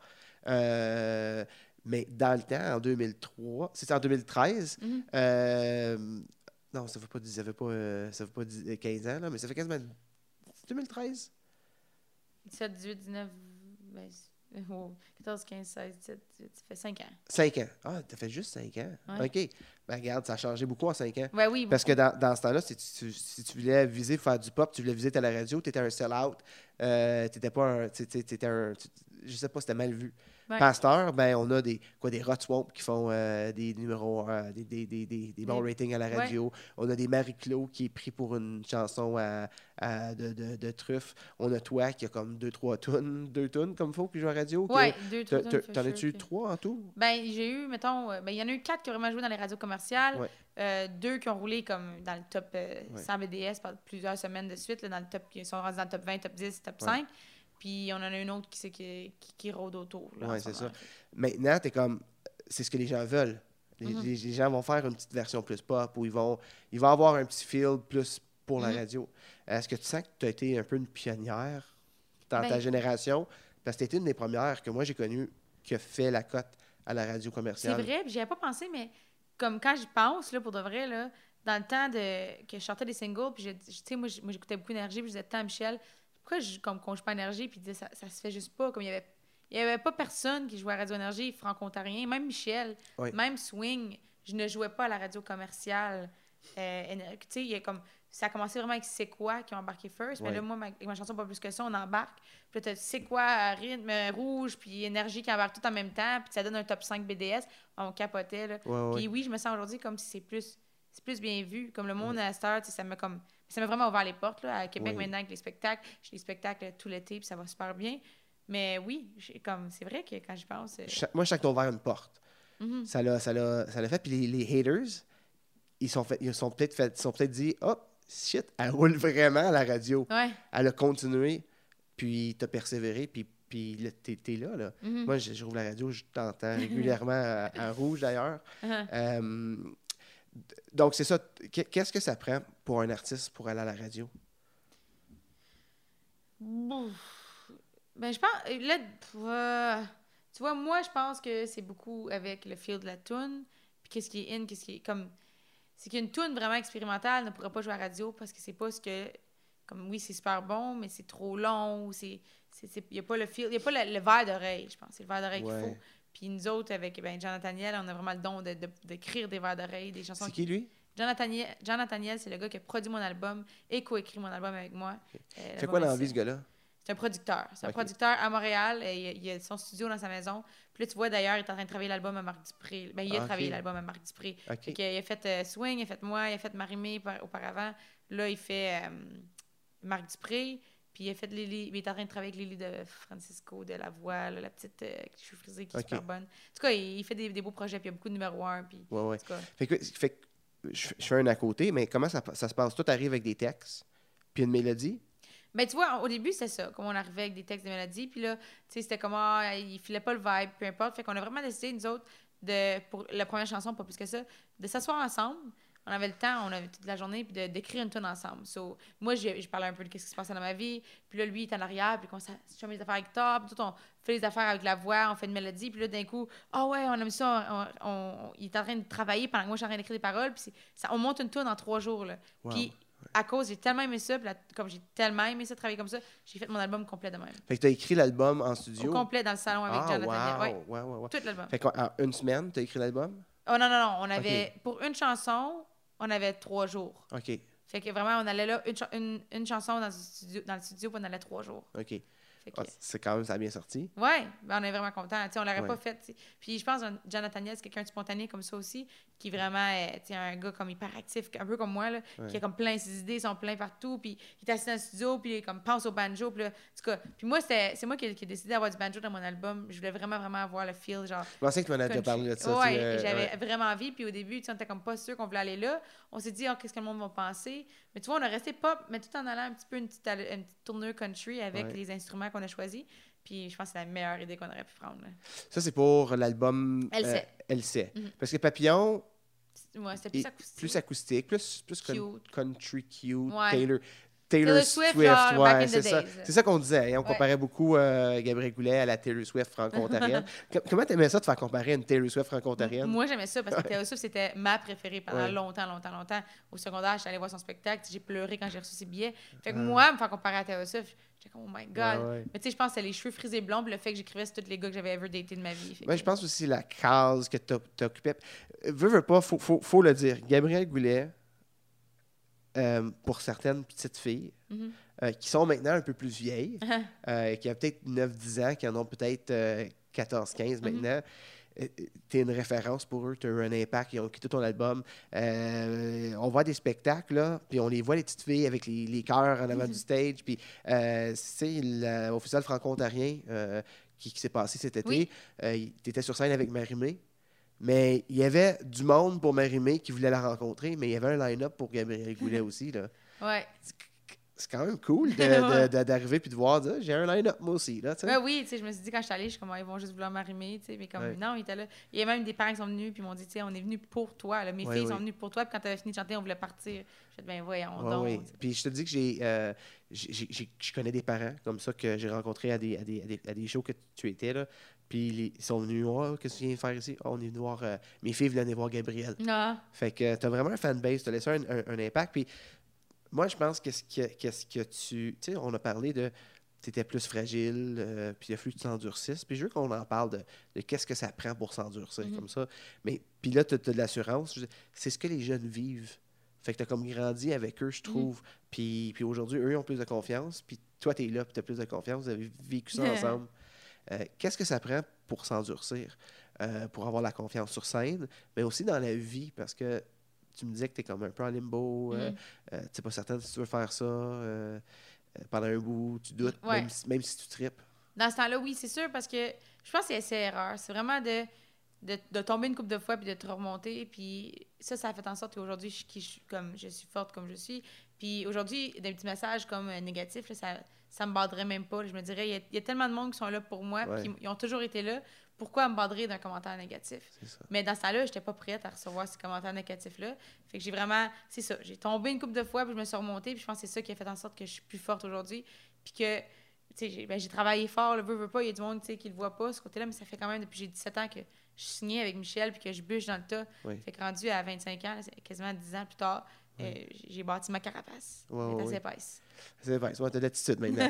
[SPEAKER 1] Euh... Mais dans le temps, en deux mille trois, c'était en deux mille treize. Mm. Euh... Non, ça ne fait pas, ça fait pas, euh, ça fait pas dix, quinze ans, là, mais ça fait quasiment deux mille treize.
[SPEAKER 2] dix-sept, dix-huit, dix-neuf, vingt... Oh, quatorze, quinze, seize, dix-sept, dix-huit, ça fait cinq ans.
[SPEAKER 1] cinq ans. Ah, t'as fait juste cinq ans?
[SPEAKER 2] Ouais.
[SPEAKER 1] OK. Ben regarde, ça a changé beaucoup en cinq ans.
[SPEAKER 2] Ouais, oui,
[SPEAKER 1] parce que dans, dans ce temps-là, si tu, si tu voulais viser faire du pop, tu voulais viser à la radio, t'étais un sell-out. Euh, t'étais pas un... T'étais un tu, je sais pas, c'était mal vu. Ouais. Pasteur, ben on a des quoi des Rot Swamp qui font euh, des numéros, euh, des, des, des, des, des bons ratings à la radio. Ouais. On a des Marie-Claude qui est pris pour une chanson à, à de, de, de truffe. On a toi qui a comme deux, trois tonnes, deux tonnes comme il faut qui joue à la radio.
[SPEAKER 2] Oui, deux, trois tonnes.
[SPEAKER 1] T'en as-tu eu trois en tout?
[SPEAKER 2] Ben j'ai eu, mettons, ben il y en a eu quatre qui ont vraiment joué dans les radios commerciales. Ouais. Euh, deux qui ont roulé comme dans le top euh, ouais. cent B D S pendant plusieurs semaines de suite, là, dans le top, qui sont rendus dans le top vingt, top dix, top cinq. Ouais. Puis on en a une autre qui, qui, qui, qui rôde autour.
[SPEAKER 1] Oui, c'est ça. Maintenant, t'es comme... C'est ce que les gens veulent. Les,
[SPEAKER 2] Mhm.
[SPEAKER 1] les- les gens vont faire une petite version plus pop ou ils vont, ils vont avoir un petit feel plus pour la
[SPEAKER 2] Mhm.
[SPEAKER 1] radio. Est-ce que tu sens que tu as été un peu une pionnière dans ta
[SPEAKER 2] Ben,
[SPEAKER 1] génération? Parce que tu étais une des premières que moi j'ai connues qui a fait la cote à la radio
[SPEAKER 2] c'est
[SPEAKER 1] commerciale.
[SPEAKER 2] vrai, puis j'y avais pas pensé, mais comme quand j'y pense, là, pour de vrai, là, dans le temps de, que je sortais des singles, puis je- je- tu sais, moi, j'- moi, j'écoutais beaucoup d'énergie, puis je disais tant à Michel, pourquoi je comme conjugue pas énergie, puis il disait, ça, ça se fait juste pas, comme il y avait, il y avait pas personne qui jouait à Radio Énergie, franco-ontarien, même Michel,
[SPEAKER 1] Oui.
[SPEAKER 2] même Swing, je ne jouais pas à la radio commerciale. Euh, éner- tu sais, il y a comme, ça a commencé vraiment avec C'est quoi qui ont embarqué first, mais
[SPEAKER 1] Oui.
[SPEAKER 2] là, moi, ma, avec ma chanson Pas plus que ça, on embarque, puis là, t'as C'est quoi, à rythme, euh, rouge, puis énergie qui embarque tout en même temps, puis ça donne un top cinq B D S, on capotait, là.
[SPEAKER 1] Ouais, ouais.
[SPEAKER 2] Puis oui, je me sens aujourd'hui comme si c'est plus, c'est plus bien vu. Comme le monde à la Star, tu sais, ça m'a comme, ça m'a vraiment ouvert les portes, là. À Québec,
[SPEAKER 1] Oui.
[SPEAKER 2] maintenant, avec les spectacles, j'ai des spectacles tout l'été, puis ça va super bien. Mais oui, j'ai- comme, c'est vrai que quand j'y pense. euh,
[SPEAKER 1] Cha- moi, chaque ouvert une porte.
[SPEAKER 2] mhm.
[SPEAKER 1] Ça l'a, ça l'a, ça l'a fait. Puis les, les haters, ils sont, fait, ils sont peut-être fait, ils sont peut-être dit, oh, shit, elle roule vraiment à la radio.
[SPEAKER 2] Ouais.
[SPEAKER 1] Elle a continué, puis t'as persévéré, puis, puis là, t'es, t'es là, là.
[SPEAKER 2] Mhm.
[SPEAKER 1] Moi, je, je roule la radio, je t'entends régulièrement à, à rouge, d'ailleurs.
[SPEAKER 2] Uh-huh.
[SPEAKER 1] Euh, donc, c'est ça. Qu'est-ce que ça prend pour un artiste pour aller à la radio?
[SPEAKER 2] Bouf. Ben, je pense. Là, pff, euh, tu vois, moi, je pense que c'est beaucoup avec le feel de la tune. Puis qu'est-ce qui est in, qu'est-ce qui est. Comme. C'est qu'une tune vraiment expérimentale ne pourra pas jouer à la radio parce que c'est pas ce que. Comme oui, c'est super bon, mais c'est trop long. Ou c'est. Il n'y a pas le feel. Il n'y a pas le, le verre d'oreille, je pense. C'est le verre d'oreille
[SPEAKER 1] Ouais.
[SPEAKER 2] qu'il faut. Puis nous autres, avec ben, John Nathaniel, on a vraiment le don de, de, d'écrire des vers d'oreille, des chansons.
[SPEAKER 1] C'est qui, lui?
[SPEAKER 2] John Nathaniel, John Nathaniel, c'est le gars qui a produit mon album et coécrit mon album avec moi. Euh,
[SPEAKER 1] Fait quoi dans la
[SPEAKER 2] l'album
[SPEAKER 1] vie, ce gars-là?
[SPEAKER 2] C'est un producteur. C'est un
[SPEAKER 1] Ok.
[SPEAKER 2] producteur à Montréal. Et il, a, il a son studio dans sa maison. Puis là, tu vois, d'ailleurs, il est en train de travailler l'album à Marc Dupré. Ben, il a
[SPEAKER 1] Ah, ok.
[SPEAKER 2] travaillé l'album à Marc Dupré.
[SPEAKER 1] OK.
[SPEAKER 2] Fait que, il a fait euh, Swing, il a fait moi, il a fait Marie-Mé par- auparavant. Là, il fait euh, Marc Dupré. Puis il a fait Lily. Il est en train de travailler avec Lily de Francisco de La Voix, là, la petite euh, avec les cheveux frisés qui est
[SPEAKER 1] Ok.
[SPEAKER 2] super bonne. En tout cas, il, il fait des, des beaux projets. Puis il y a beaucoup de numéro un. Puis,
[SPEAKER 1] Ouais, ouais.
[SPEAKER 2] en tout cas,
[SPEAKER 1] Fait que, fait que je, je fais un à côté, mais comment ça, ça se passe? Tout arrive avec des textes, puis une mélodie?
[SPEAKER 2] ben, tu vois, au début, c'était ça. Comme on arrivait avec des textes de mélodies. Puis là, tu sais, c'était comme, ah, il filait pas le vibe, peu importe. Fait qu'on a vraiment décidé, nous autres, de, pour la première chanson, pas plus que ça, de s'asseoir ensemble. On avait le temps, on avait toute la journée, puis de- d'écrire une tune ensemble. So, moi, je, je parlais un peu de ce qui se passait dans ma vie. Puis là, lui, il est en arrière, puis on commence à les affaires avec toi. Puis tout, on fait les affaires avec la voix, on fait une mélodie. Puis là, d'un coup, ah ouais, on aime ça. On, on- on- il est en train de travailler pendant que moi, je suis en train d'écrire des paroles. Puis c'est- ça, on monte une tune en trois jours. Là.
[SPEAKER 1] Wow.
[SPEAKER 2] Puis à cause, j'ai tellement aimé ça. Puis là, comme j'ai tellement aimé ça, travailler comme ça, j'ai fait mon album complet de même.
[SPEAKER 1] Fait que tu as écrit l'album en
[SPEAKER 2] Au
[SPEAKER 1] studio?
[SPEAKER 2] complet dans le salon avec
[SPEAKER 1] Ah,
[SPEAKER 2] John
[SPEAKER 1] wow.
[SPEAKER 2] Nathaniel. Ouais,
[SPEAKER 1] Ouais, ouais, ouais.
[SPEAKER 2] tout l'album.
[SPEAKER 1] Fait qu'en en une semaine, tu as écrit l'album?
[SPEAKER 2] Oh non, non, non. On avait, pour une chanson, on avait trois jours.
[SPEAKER 1] OK,
[SPEAKER 2] Fait que vraiment, on allait là, une, cha- une, une chanson dans le studio, dans le studio, puis on allait trois jours.
[SPEAKER 1] OK.
[SPEAKER 2] Fait que,
[SPEAKER 1] Ah, c'est quand même, ça a bien sorti.
[SPEAKER 2] ouais, ben on est vraiment contents. Tu sais, on l'aurait
[SPEAKER 1] Ouais.
[SPEAKER 2] pas fait. Tu sais. Puis je pense que John Nathaniel, c'est quelqu'un de spontané comme ça aussi, qui vraiment est tu sais, un gars comme hyperactif, un peu comme moi, là,
[SPEAKER 1] Ouais.
[SPEAKER 2] qui a comme plein ses idées, sont plein partout, puis il est assis dans le studio, puis il comme pense au banjo, puis là, en tout cas, puis moi, c'était- c'est moi qui, qui ai décidé d'avoir du banjo dans mon album. Je voulais vraiment, vraiment avoir le feel, genre.
[SPEAKER 1] Je pensais que tu m'en avais déjà
[SPEAKER 2] country.
[SPEAKER 1] parlé de ça.
[SPEAKER 2] Ouais,
[SPEAKER 1] tu sais, euh,
[SPEAKER 2] j'avais
[SPEAKER 1] ouais.
[SPEAKER 2] vraiment envie. Puis au début, tu sais, on était comme pas sûr qu'on voulait aller là. On s'est dit, oh, qu'est-ce que le monde va penser. Mais tu vois, on a resté pop, mais tout en allant un petit peu une petite, alle- une petite tournure country avec
[SPEAKER 1] Ouais.
[SPEAKER 2] les instruments qu'on a choisis. Puis je pense que c'est la meilleure idée qu'on aurait pu prendre. là.
[SPEAKER 1] Ça, c'est pour l'album
[SPEAKER 2] Elle sait.
[SPEAKER 1] Elle sait.
[SPEAKER 2] Mhm.
[SPEAKER 1] Parce que Papillon,
[SPEAKER 2] C'est- Ouais, c'était plus
[SPEAKER 1] est
[SPEAKER 2] acoustique.
[SPEAKER 1] plus acoustique, plus, plus con-
[SPEAKER 2] Cute.
[SPEAKER 1] country cute,
[SPEAKER 2] Ouais.
[SPEAKER 1] Taylor, Taylor,
[SPEAKER 2] Taylor
[SPEAKER 1] Swift,
[SPEAKER 2] Swift, genre,
[SPEAKER 1] ouais,
[SPEAKER 2] back in the
[SPEAKER 1] c'est ça.
[SPEAKER 2] days.
[SPEAKER 1] C'est ça qu'on disait. hein. On
[SPEAKER 2] Ouais.
[SPEAKER 1] comparait beaucoup euh, Gabriel Goulet à la Taylor Swift franco-ontarienne. Com- Comment t'aimais ça de faire comparer une Taylor Swift franco-ontarienne?
[SPEAKER 2] Moi, j'aimais ça parce que Taylor Swift, c'était ma préférée pendant
[SPEAKER 1] Ouais.
[SPEAKER 2] longtemps, longtemps, longtemps. Au secondaire, j'étais allée voir son spectacle. J'ai pleuré quand j'ai reçu ses billets. Fait que
[SPEAKER 1] Ah.
[SPEAKER 2] moi, me faire comparer à Taylor Swift, j'étais comme, oh my God.
[SPEAKER 1] Ouais, ouais.
[SPEAKER 2] Mais tu sais, je pense que c'était les cheveux frisés blonds, puis le fait que j'écrivais sur tous les gars que j'avais ever daté de ma vie. Fait
[SPEAKER 1] Moi,
[SPEAKER 2] que-
[SPEAKER 1] je pense aussi la case que tu t'occupais. Euh, Veux, veux pas, faut, faut, faut le dire. Gabriel Goulet, euh, pour certaines petites filles,
[SPEAKER 2] Mhm.
[SPEAKER 1] euh, qui sont maintenant un peu plus vieilles, euh, qui ont peut-être neuf dix ans, qui en ont peut-être euh, quatorze quinze
[SPEAKER 2] Mhm.
[SPEAKER 1] maintenant, euh, tu es une référence pour eux, tu as eu un impact, ils ont quitté ton album. Euh, on voit des spectacles, là, puis on les voit, les petites filles, avec les, les chœurs en avant
[SPEAKER 2] Mhm.
[SPEAKER 1] du stage. Puis, euh, c'est le- au Festival franco-ontarien euh, qui, qui s'est passé cet été.
[SPEAKER 2] Oui.
[SPEAKER 1] tu étais sur scène avec Marie-Mé. Mais il y avait du monde pour Marie-Mé qui voulait la rencontrer, mais il y avait un line-up pour Gabriel Goulet aussi. Là.
[SPEAKER 2] Ouais.
[SPEAKER 1] c'est quand même cool de, de, de, d'arriver puis de voir, dire, j'ai un line-up moi aussi. Là,
[SPEAKER 2] ouais, oui, tu sais, je me suis dit quand je suis allée, je suis comme, ils vont juste vouloir m'arrimer, tu sais, mais comme, ouais. non, ils étaient là. Il y a même des parents qui sont venus puis ils m'ont dit, tu sais, on est venus pour toi. Là. Mes ouais, filles oui. sont venues pour toi, puis quand tu avais fini de chanter, on voulait partir. Je dit, ben voyons ouais, donc. Oui.
[SPEAKER 1] Puis je te dis que j'ai, euh, j'ai, j'ai, je connais des parents comme ça que j'ai rencontrés à des, à des, à des, à des shows que tu étais, là. Puis les, ils sont venus, oh, qu'est-ce que tu viens faire ici? Oh, on est venu voir, euh, mes filles venaient voir Gabriel.
[SPEAKER 2] Ah.
[SPEAKER 1] Fait que tu as vraiment un fanbase, tu as laissé un, un, un impact. Puis moi, je pense que ce que, qu'est-ce que tu... Tu sais, on a parlé de... Tu étais plus fragile, euh, puis il a fallu que tu t'endurcisses. Puis je veux qu'on en parle de, de qu'est-ce que ça prend pour s'endurcir mm-hmm. comme ça. Mais puis là, tu as de l'assurance. C'est ce que les jeunes vivent. Fait que tu as comme grandi avec eux, je trouve. Mm-hmm. Puis, puis aujourd'hui, eux, ils ont plus de confiance. Puis toi, tu es là, puis tu as plus de confiance. Vous avez vécu ça ensemble. Euh, qu'est-ce que ça prend pour s'endurcir? Euh, pour avoir la confiance sur scène, mais aussi dans la vie, parce que tu me disais que tu es comme un peu en limbo, mm. euh, euh, tu n'es pas certaine si tu veux faire ça euh, euh, pendant un bout, tu doutes, ouais. même, si, même si tu tripes.
[SPEAKER 2] Dans ce temps-là, oui, c'est sûr, parce que je pense que c'est essai-erreur. C'est vraiment de, de, de tomber une couple de fois puis de te remonter. Puis ça, ça a fait en sorte qu'aujourd'hui, je, je, je, comme, je suis forte comme je suis. Puis aujourd'hui, des petits messages comme euh, négatifs, là, ça ça me baderait même pas. Je me dirais, il y, y a tellement de monde qui sont là pour moi, ouais. puis ils ont toujours été là. Pourquoi me baderer d'un commentaire négatif? Mais dans ce temps-là, je n'étais pas prête à recevoir ces commentaires négatifs-là. Fait que j'ai vraiment... C'est ça. J'ai tombé une couple de fois, puis je me suis remontée, puis je pense que c'est ça qui a fait en sorte que je suis plus forte aujourd'hui. Puis que, tu sais, j'ai, ben, j'ai travaillé fort, le veut, veut pas. Il y a du monde, tu sais, qui le voit pas, ce côté-là, mais ça fait quand même depuis j'ai dix-sept ans que je suis signée avec Michel, puis que je bûche dans le tas. Oui. Fait que rendu à vingt-cinq ans, quasiment dix ans plus tard, oui. euh, j'ai bâti ma carapace. Ouais, Elle est ouais, assez
[SPEAKER 1] oui.
[SPEAKER 2] épaisse.
[SPEAKER 1] C'est épaisse. Ouais, t'as de l'attitude maintenant.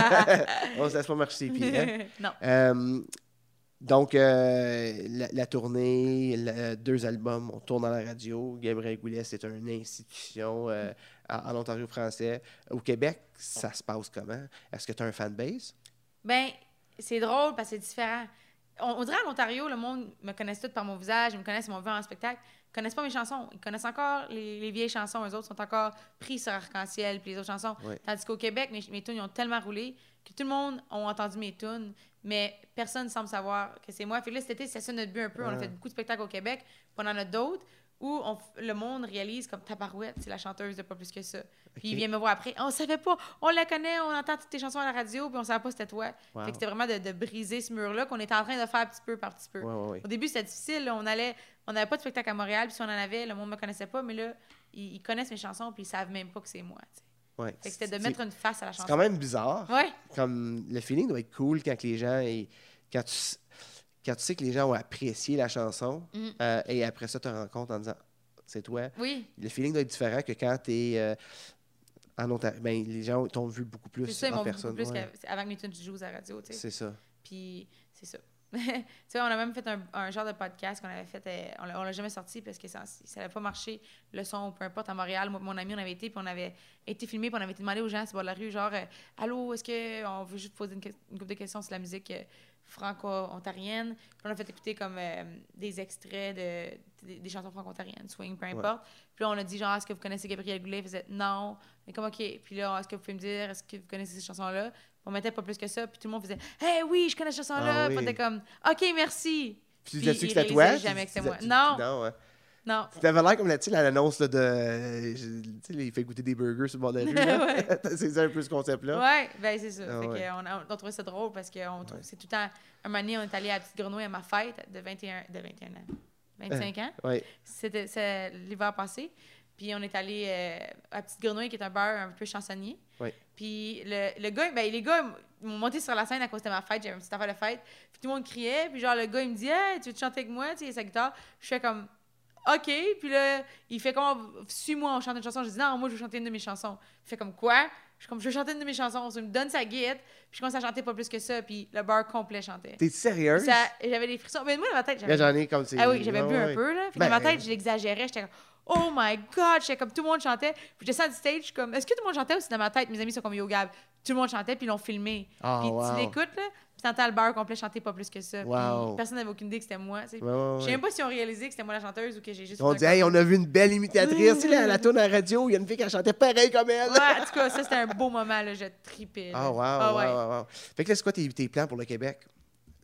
[SPEAKER 1] On se laisse pas marcher ses pieds. Hein?
[SPEAKER 2] Non.
[SPEAKER 1] Euh, Donc, euh, la, la tournée, la, deux albums, on tourne dans la radio. Gabriel Goulet, c'est une institution euh, en, en Ontario français. Au Québec, ça se passe comment? Est-ce que tu as un fanbase?
[SPEAKER 2] Bien, c'est drôle parce que c'est différent. On, on dirait à l'Ontario, le monde me connaît tout par mon visage, ils me connaissent, ils m'ont vu en spectacle. Ils connaissent pas mes chansons. Ils connaissent encore les, les vieilles chansons. Eux autres sont encore pris sur Arc-en-Ciel puis les autres chansons. Oui. Tandis qu'au Québec, mes, mes tunes ils ont tellement roulé que tout le monde a entendu mes tunes, mais personne ne semble savoir que c'est moi. Fait que là, cet été, c'est ça notre but un peu. Ah. On a fait beaucoup de spectacles au Québec, puis on en a d'autres où on, le monde réalise comme tabarouette, c'est la chanteuse de pas plus que ça. Puis okay. il vient me voir après. On savait pas, on la connaît, on entend toutes tes chansons à la radio, puis on savait pas c'était toi. Wow. Fait que c'était vraiment de, de briser ce mur-là qu'on était en train de faire petit peu par petit peu.
[SPEAKER 1] Ouais, ouais, ouais.
[SPEAKER 2] Au début, c'était difficile. Là, on allait, on n'avait pas de spectacle à Montréal, puis si on en avait, le monde me connaissait pas, mais là, ils, ils connaissent mes chansons, puis ils savent même pas que c'est moi. T'sais.
[SPEAKER 1] Ouais.
[SPEAKER 2] Fait que c'était de mettre une face à la chanson.
[SPEAKER 1] C'est quand même bizarre.
[SPEAKER 2] Ouais.
[SPEAKER 1] Comme le feeling doit être cool quand les gens et quand tu quand tu sais que les gens ont apprécié la chanson mm. euh, et après ça tu te rends compte en disant c'est toi.
[SPEAKER 2] Oui.
[SPEAKER 1] Le feeling doit être différent que quand tu es euh, en Ontario. Ben, les gens t'ont vu beaucoup plus
[SPEAKER 2] c'est ça,
[SPEAKER 1] en
[SPEAKER 2] ils m'ont
[SPEAKER 1] personne.
[SPEAKER 2] Vu beaucoup plus
[SPEAKER 1] ouais.
[SPEAKER 2] qu'avant que mes tunes jouent à la radio, tu sais.
[SPEAKER 1] C'est ça.
[SPEAKER 2] Puis c'est ça. Tu sais, on a même fait un, un genre de podcast qu'on avait fait, euh, on, l'a, on l'a jamais sorti parce que ça n'avait pas marché, le son, peu importe, à Montréal. Moi, mon ami, on avait été, puis on avait été filmé, puis on avait été demandé aux gens sur le bord de la rue, genre, euh, allô, est-ce qu'on veut juste poser une, une couple de questions sur la musique euh, franco-ontarienne? Puis on a fait écouter comme euh, des extraits de, de, des chansons franco-ontariennes, swing, peu importe. Ouais. Puis là, on a dit, genre, est-ce que vous connaissez Gabriel Goulet? Ils faisaient non. Mais comme, OK. Puis là, est-ce que vous pouvez me dire, est-ce que vous connaissez ces chansons-là? On mettait pas plus que ça, puis tout le monde faisait « Hey, oui, je connais cette chanson-là! Ah, » Puis on était comme « OK, merci! »
[SPEAKER 1] Puis tu disais-tu que c'était toi?
[SPEAKER 2] Jamais que c'était moi. Non!
[SPEAKER 1] Non, ouais.
[SPEAKER 2] Non.
[SPEAKER 1] Tu avais l'air comme la, l'annonce là, de... Tu sais, il fait goûter des burgers sur le bord de la rue. Ouais. C'est ça un peu ce concept-là?
[SPEAKER 2] Oui, bien c'est ça.
[SPEAKER 1] Ah,
[SPEAKER 2] fait
[SPEAKER 1] ouais.
[SPEAKER 2] on, a, on trouvait ça drôle parce que on trouve, ouais. c'est tout le temps... Un moment donné, on est allé à la Petite Grenouille à ma fête de vingt et un, de vingt et un ans. vingt-cinq ans.
[SPEAKER 1] Oui.
[SPEAKER 2] C'était c'est l'hiver passé. Puis on est allé euh, à Petite Grenouille, qui est un bar un peu chansonnier.
[SPEAKER 1] Oui.
[SPEAKER 2] Puis le, le gars, ben les gars m'ont monté sur la scène à cause de ma fête. J'avais une petite affaire de fête. Puis tout le monde criait. Puis genre, le gars, il me dit « Hey, tu veux te chanter avec moi? » Tu sais, sa guitare. Je fais comme « OK. » Puis là, il fait comme « Suis-moi, on chante une chanson. » Je dis « Non, moi, je veux chanter une de mes chansons. » Il fait comme « Quoi? » Je suis comme « Je veux chanter une de mes chansons. » Il me donne sa guitare. Puis je commence à chanter pas plus que ça. Puis le bar complet chantait.
[SPEAKER 1] T'es sérieuse?
[SPEAKER 2] Ça, j'avais des frissons. Mais moi, dans ma tête, j'avais...
[SPEAKER 1] Là, j'en ai comme c'est...
[SPEAKER 2] Ah oui, j'avais oh, bu
[SPEAKER 1] ouais.
[SPEAKER 2] un peu, là. Puis
[SPEAKER 1] ben,
[SPEAKER 2] dans ma tête, je l'exagérais. J'étais comme oh my God! J'étais comme tout le monde chantait. Puis je descends du stage, je suis comme est-ce que tout le monde chantait ou c'est dans ma tête? Mes amis sont comme Yo Gab. Tout le monde chantait, puis ils l'ont filmé.
[SPEAKER 1] Oh,
[SPEAKER 2] puis
[SPEAKER 1] wow.
[SPEAKER 2] tu l'écoutes, là, puis t'entends le bar complet chanter pas plus que ça.
[SPEAKER 1] Wow.
[SPEAKER 2] Puis personne n'avait aucune idée que c'était moi. Ouais,
[SPEAKER 1] ouais,
[SPEAKER 2] je sais même pas si on réalisé que c'était moi la chanteuse ou que j'ai juste.
[SPEAKER 1] On dit, hey, on a vu une belle imitatrice. Tu sais, à la tourne à la radio, il y a une fille qui chantait pareil comme elle.
[SPEAKER 2] Ouais, en tout cas, ça, c'était un beau moment, là. Je tripais.
[SPEAKER 1] Ah, oh, wow, ah, ouais. wow, wow, wow. Fait que là, c'est quoi tes, tes plans pour le Québec?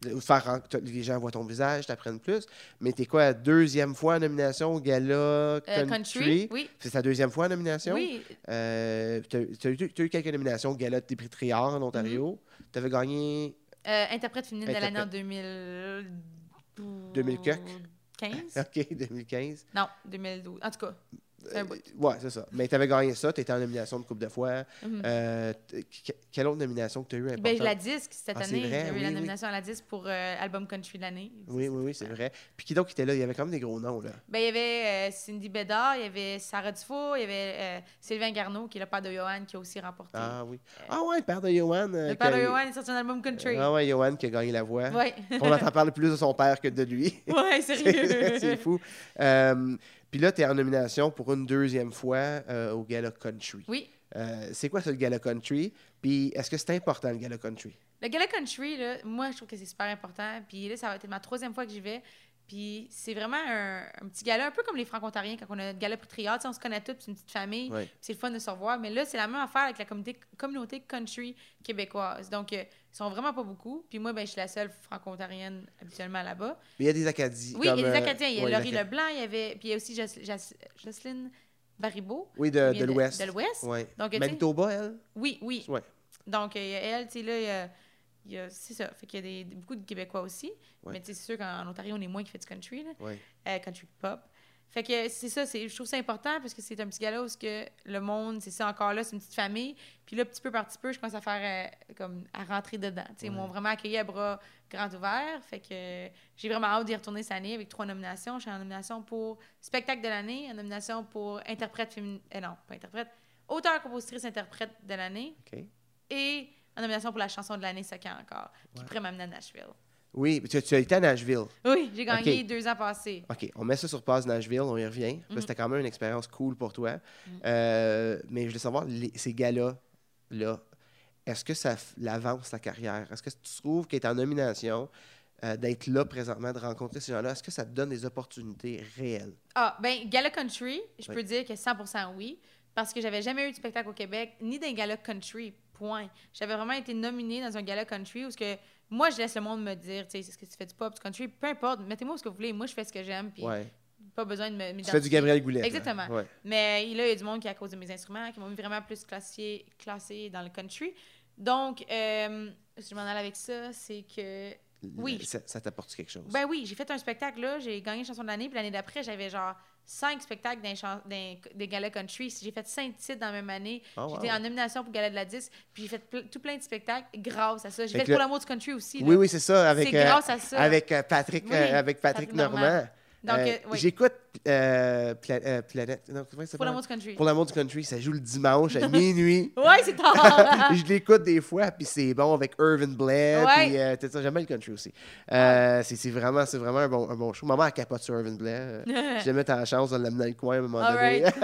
[SPEAKER 1] de faire ren- t- les gens voient ton visage, t'apprennent plus. Mais t'es quoi, deuxième fois en nomination au Gala
[SPEAKER 2] Euh,
[SPEAKER 1] Country?
[SPEAKER 2] country, oui.
[SPEAKER 1] C'est ta deuxième fois en nomination?
[SPEAKER 2] Oui.
[SPEAKER 1] Euh, t'as, t'as eu, t'as eu quelques nominations au Gala des prix Triard en Ontario.
[SPEAKER 2] Mm-hmm.
[SPEAKER 1] T'avais gagné...
[SPEAKER 2] Euh, interprète féminine
[SPEAKER 1] Interprète.
[SPEAKER 2] de l'année en deux mille...
[SPEAKER 1] deux mille
[SPEAKER 2] quinze?
[SPEAKER 1] OK, deux mille quinze.
[SPEAKER 2] Non, deux mille douze. En tout cas, c'est un bout.
[SPEAKER 1] Euh, ouais, c'est ça. Mais tu avais gagné ça, tu étais en nomination une couple de fois.
[SPEAKER 2] Mhm.
[SPEAKER 1] Euh, t- que- quelle autre nomination que tu as eu importante?
[SPEAKER 2] Ben, la disque cette
[SPEAKER 1] Ah, c'est
[SPEAKER 2] année.
[SPEAKER 1] vrai,
[SPEAKER 2] J'ai eu
[SPEAKER 1] oui,
[SPEAKER 2] la
[SPEAKER 1] oui.
[SPEAKER 2] nomination à la disque pour euh, album country de l'année.
[SPEAKER 1] Oui, oui, oui, c'est vrai. Puis qui donc était là? Il y avait quand même des gros noms, là.
[SPEAKER 2] Ben, il y avait euh, Cindy Bédard, il y avait Sarah Dufault, il y avait euh, Sylvain Garneau, qui est le père de Johan, qui a aussi remporté.
[SPEAKER 1] Ah oui. Ah ouais, le père de Johan. euh,
[SPEAKER 2] le père
[SPEAKER 1] qui
[SPEAKER 2] de
[SPEAKER 1] a-
[SPEAKER 2] Johan est sorti un album country.
[SPEAKER 1] Ah ouais, Johan qui a gagné la voix.
[SPEAKER 2] Ouais.
[SPEAKER 1] On entend parler plus de son père que de lui.
[SPEAKER 2] Ouais, sérieux.
[SPEAKER 1] c'est fou. Euh, Puis là, tu es en nomination pour une deuxième fois euh, au Gala Country.
[SPEAKER 2] Oui.
[SPEAKER 1] Euh, c'est quoi ça, le Gala Country? Puis est-ce que c'est important, le Gala Country?
[SPEAKER 2] Le Gala Country, là, moi, je trouve que c'est super important. Puis là, ça va être ma troisième fois que j'y vais. Puis c'est vraiment un, un petit gala, un peu comme les Franco-Ontariens, quand on a notre gala prix Triard. On se connaît tous, c'est une petite famille.
[SPEAKER 1] Ouais.
[SPEAKER 2] Puis c'est le fun de se revoir. Mais là, c'est la même affaire avec la communauté, communauté country québécoise. Donc, euh, ils sont vraiment pas beaucoup. Puis moi, ben, je suis la seule Franco-Ontarienne habituellement là-bas.
[SPEAKER 1] Mais il y a des Acadiens.
[SPEAKER 2] Oui,
[SPEAKER 1] comme,
[SPEAKER 2] il y a des
[SPEAKER 1] euh,
[SPEAKER 2] Acadiens. Il y a
[SPEAKER 1] ouais,
[SPEAKER 2] Laurie
[SPEAKER 1] les Acad-
[SPEAKER 2] Leblanc, il y avait... Puis il y a aussi Jos- Jos- Jocelyne Baribeau.
[SPEAKER 1] Oui,
[SPEAKER 2] qui
[SPEAKER 1] de,
[SPEAKER 2] vient
[SPEAKER 1] de l'Ouest.
[SPEAKER 2] De, l'Ouest.
[SPEAKER 1] Ouais.
[SPEAKER 2] Donc, tu sais-
[SPEAKER 1] Manitoba, elle?
[SPEAKER 2] Oui, oui.
[SPEAKER 1] Ouais.
[SPEAKER 2] Donc, euh, elle, tu sais, là, il y a- il y a- c'est ça. Fait qu'il y a des, beaucoup de Québécois aussi.
[SPEAKER 1] Ouais.
[SPEAKER 2] Mais tu sais, c'est sûr qu'en Ontario, on est moins qui fait du country, là.
[SPEAKER 1] Ouais.
[SPEAKER 2] Euh, country pop. Fait que c'est ça, c'est, je trouve ça important parce que c'est un petit gala où que le monde, c'est ça encore là, c'est une petite famille. Puis là, petit peu par petit peu, je commence à faire euh, comme à rentrer dedans. Tu sais, Ils
[SPEAKER 1] Ouais.
[SPEAKER 2] m'ont vraiment accueilli à bras grands ouverts. Fait que euh, j'ai vraiment hâte d'y retourner cette année avec trois nominations. Je suis en nomination pour spectacle de l'année, en nomination pour interprète féminine. Euh, non, pas interprète. Auteur, compositrice, interprète de l'année.
[SPEAKER 1] OK.
[SPEAKER 2] Et en nomination pour la chanson de l'année, ça quand encore, qui
[SPEAKER 1] Ouais.
[SPEAKER 2] pourrait m'amener à Nashville.
[SPEAKER 1] Oui, tu, tu as été à Nashville.
[SPEAKER 2] Oui, j'ai gagné
[SPEAKER 1] OK.
[SPEAKER 2] deux ans passés.
[SPEAKER 1] OK, on met ça sur Passe Nashville, on y revient. Là,
[SPEAKER 2] Mhm.
[SPEAKER 1] C'était quand même une expérience cool pour toi.
[SPEAKER 2] Mhm.
[SPEAKER 1] Euh, mais je voulais savoir, les- ces gars-là, là, est-ce que ça f- l'avance ta carrière? Est-ce que tu trouves qu'être en nomination, euh, d'être là présentement, de rencontrer ces gens-là, est-ce que ça te donne des opportunités réelles?
[SPEAKER 2] Ah, ben, Gala Country, je
[SPEAKER 1] Oui.
[SPEAKER 2] peux dire que cent pour cent oui, parce que j'avais jamais eu de spectacle au Québec, ni d'un Gala Country, point. J'avais vraiment été nominée dans un Gala Country où ce que moi, je laisse le monde me dire, tu sais, est-ce que tu fais du pop, du country, peu importe, mettez-moi ce que vous voulez, moi, je fais ce que j'aime, puis
[SPEAKER 1] Ouais.
[SPEAKER 2] pas besoin de me
[SPEAKER 1] Tu
[SPEAKER 2] m'identifier.
[SPEAKER 1] fais du Gabriel Goulet. là.
[SPEAKER 2] Exactement.
[SPEAKER 1] Ouais.
[SPEAKER 2] Mais là, il y a du monde qui, à cause de mes instruments, qui m'ont mis vraiment plus classé, classé dans le country. Donc, euh, si je m'en allais avec ça, c'est que... Oui.
[SPEAKER 1] Ça, ça t'apporte quelque chose.
[SPEAKER 2] Ben oui, j'ai fait un spectacle là, j'ai gagné chanson de l'année, puis l'année d'après, j'avais genre cinq spectacles d'un chan- d'un- des galas country. J'ai fait cinq titres dans la même année.
[SPEAKER 1] Oh, wow.
[SPEAKER 2] J'étais en nomination pour Gala de la disque, puis j'ai fait ple- tout plein de spectacles grâce à ça. J'ai
[SPEAKER 1] Fait
[SPEAKER 2] fait
[SPEAKER 1] que
[SPEAKER 2] pour
[SPEAKER 1] le-
[SPEAKER 2] l'amour du country aussi.
[SPEAKER 1] Oui,
[SPEAKER 2] là.
[SPEAKER 1] oui, c'est ça. Avec,
[SPEAKER 2] C'est
[SPEAKER 1] euh,
[SPEAKER 2] grâce à ça.
[SPEAKER 1] avec euh, Patrick,
[SPEAKER 2] Oui,
[SPEAKER 1] euh, avec Patrick,
[SPEAKER 2] Patrick
[SPEAKER 1] Normand.
[SPEAKER 2] Normand. Donc,
[SPEAKER 1] Euh,
[SPEAKER 2] euh, oui.
[SPEAKER 1] J'écoute euh, Pla- euh, Planète. Non, comment ça
[SPEAKER 2] Pour
[SPEAKER 1] s'appelle?
[SPEAKER 2] l'amour du country.
[SPEAKER 1] Pour l'amour du country, ça joue le dimanche à minuit.
[SPEAKER 2] Ouais, c'est tard.
[SPEAKER 1] je l'écoute des fois, puis c'est bon avec Irvin Blair.
[SPEAKER 2] Ouais.
[SPEAKER 1] Puis, euh, t'as ça, j'aime bien le country aussi. Euh, c'est, c'est vraiment, c'est vraiment un, bon, un bon show. Maman, elle capote sur Irvin Blair. Euh, J'ai jamais t'as la chance de l'amener dans le coin à un moment
[SPEAKER 2] All
[SPEAKER 1] donné.
[SPEAKER 2] right.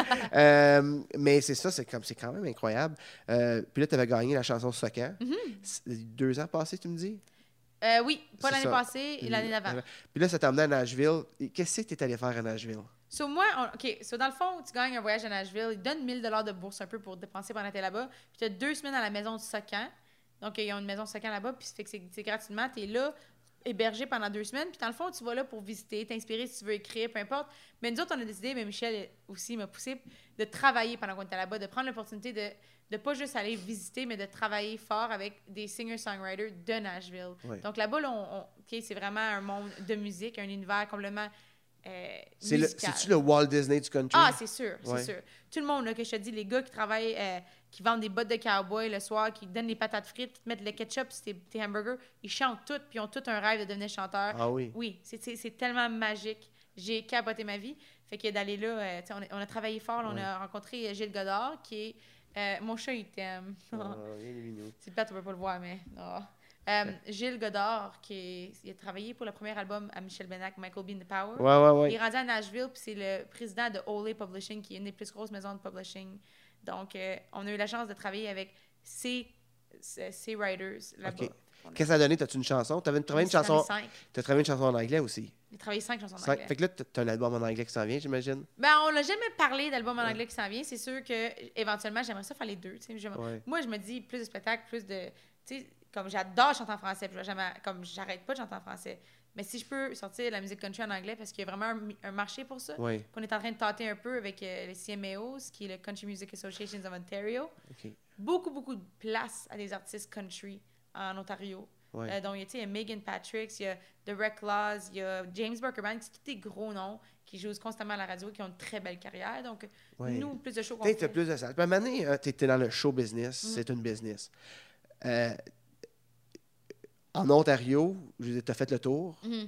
[SPEAKER 1] Euh, mais c'est ça, c'est, comme, c'est quand même incroyable. Euh, puis là, tu avais gagné la chanson Socan.
[SPEAKER 2] Mm-hmm.
[SPEAKER 1] Deux ans passés, tu me dis?
[SPEAKER 2] Euh, oui, pas
[SPEAKER 1] C'est
[SPEAKER 2] l'année
[SPEAKER 1] ça.
[SPEAKER 2] passée et l'année d'avant.
[SPEAKER 1] Puis là, ça t'a emmené à Nashville. Et Qu'est-ce que tu es allé faire à Nashville?
[SPEAKER 2] So, moi, on- OK, so, dans le fond, tu gagnes un voyage à Nashville, ils te donnent mille dollars de bourse un peu pour dépenser pendant que t'es là-bas, puis tu as deux semaines à la maison de Socan. Donc, ils ont une maison de Socan là-bas, puis ça fait que c'est, c'est gratuitement. Tu es là, hébergé pendant deux semaines, puis dans le fond, tu vas là pour visiter, t'inspirer si tu veux écrire, peu importe. Mais nous autres, on a décidé, mais Michel aussi m'a poussé, de travailler pendant qu'on était là-bas, de prendre l'opportunité de de pas juste aller visiter, mais de travailler fort avec des singer-songwriters de Nashville.
[SPEAKER 1] Ouais.
[SPEAKER 2] Donc là-bas, là, on, on- OK, c'est vraiment un monde de musique, un univers complètement euh,
[SPEAKER 1] C'est le,
[SPEAKER 2] musical.
[SPEAKER 1] c'est-tu le Walt Disney du country?
[SPEAKER 2] Ah, c'est sûr, c'est
[SPEAKER 1] Ouais.
[SPEAKER 2] sûr. Tout le monde, là, que je te dis, les gars qui travaillent, euh, qui vendent des bottes de cowboy le soir, qui donnent les patates frites, qui te mettent le ketchup sur tes, tes hamburgers, ils chantent tous, puis ils ont tout un rêve de devenir chanteur.
[SPEAKER 1] Ah oui.
[SPEAKER 2] Oui, c'est, c'est, c'est tellement magique. J'ai capoté ma vie. Fait que d'aller là, euh, tu sais, on, a, on a travaillé fort. Là, on
[SPEAKER 1] Ouais.
[SPEAKER 2] a rencontré euh, Gilles Godard, qui est... euh, mon chat, il t'aime.
[SPEAKER 1] Ah, il est mignon.
[SPEAKER 2] C'est plate, on peut pas le voir, mais... oh. Euh, Gilles Godard, qui est- il a travaillé pour le premier album à Michel Benac, Michael Bean the Power.
[SPEAKER 1] Ouais, ouais,
[SPEAKER 2] Il est
[SPEAKER 1] ouais.
[SPEAKER 2] rendu à Nashville, puis c'est le président de Olay Publishing, qui est une des plus grosses maisons de publishing. Donc, euh, on a eu la chance de travailler avec ces, ces, ces writers là-bas.
[SPEAKER 1] OK. Qu'est-ce que ça a donné? T'as-tu une chanson? T'avais travaillé une chanson...
[SPEAKER 2] Cinq.
[SPEAKER 1] T'as travaillé une chanson en anglais aussi?
[SPEAKER 2] J'ai travaillé cinq chansons en
[SPEAKER 1] Cinq.
[SPEAKER 2] anglais.
[SPEAKER 1] Fait que là, t'as t'as un album en anglais qui s'en vient, j'imagine?
[SPEAKER 2] Ben, on n'a jamais parlé d'album en
[SPEAKER 1] Ouais.
[SPEAKER 2] anglais qui s'en vient. C'est sûr que éventuellement, j'aimerais ça faire les deux. tu sais. J'aime-
[SPEAKER 1] Ouais.
[SPEAKER 2] Moi, je me dis plus de spectacles, plus de. Tu sais, comme j'adore chanter en français, puis je vais jamais, comme j'arrête pas de chanter en français. Mais si je peux sortir de la musique country en anglais, parce qu'il y a vraiment un, un marché pour ça,
[SPEAKER 1] Oui.
[SPEAKER 2] puis on est en train de tâter un peu avec euh, le C M A O, ce qui est le Country Music Association of Ontario.
[SPEAKER 1] OK.
[SPEAKER 2] Beaucoup, beaucoup de place à des artistes country en Ontario.
[SPEAKER 1] Ouais.
[SPEAKER 2] Euh, donc, il y a, il y a Megan Patrick, il y a The Wreck Laws, il y a James Barker Band, c'est tous des gros noms qui jouent constamment à la radio, qui ont une très belle carrière. Donc,
[SPEAKER 1] Ouais.
[SPEAKER 2] nous, plus de shows qu'on
[SPEAKER 1] Peut-être
[SPEAKER 2] fait.
[SPEAKER 1] plus de ça. Puis à un moment donné, tu étais dans le show business,
[SPEAKER 2] Mm.
[SPEAKER 1] c'est une business. Euh, en Ontario, tu as fait le tour,
[SPEAKER 2] Mhm.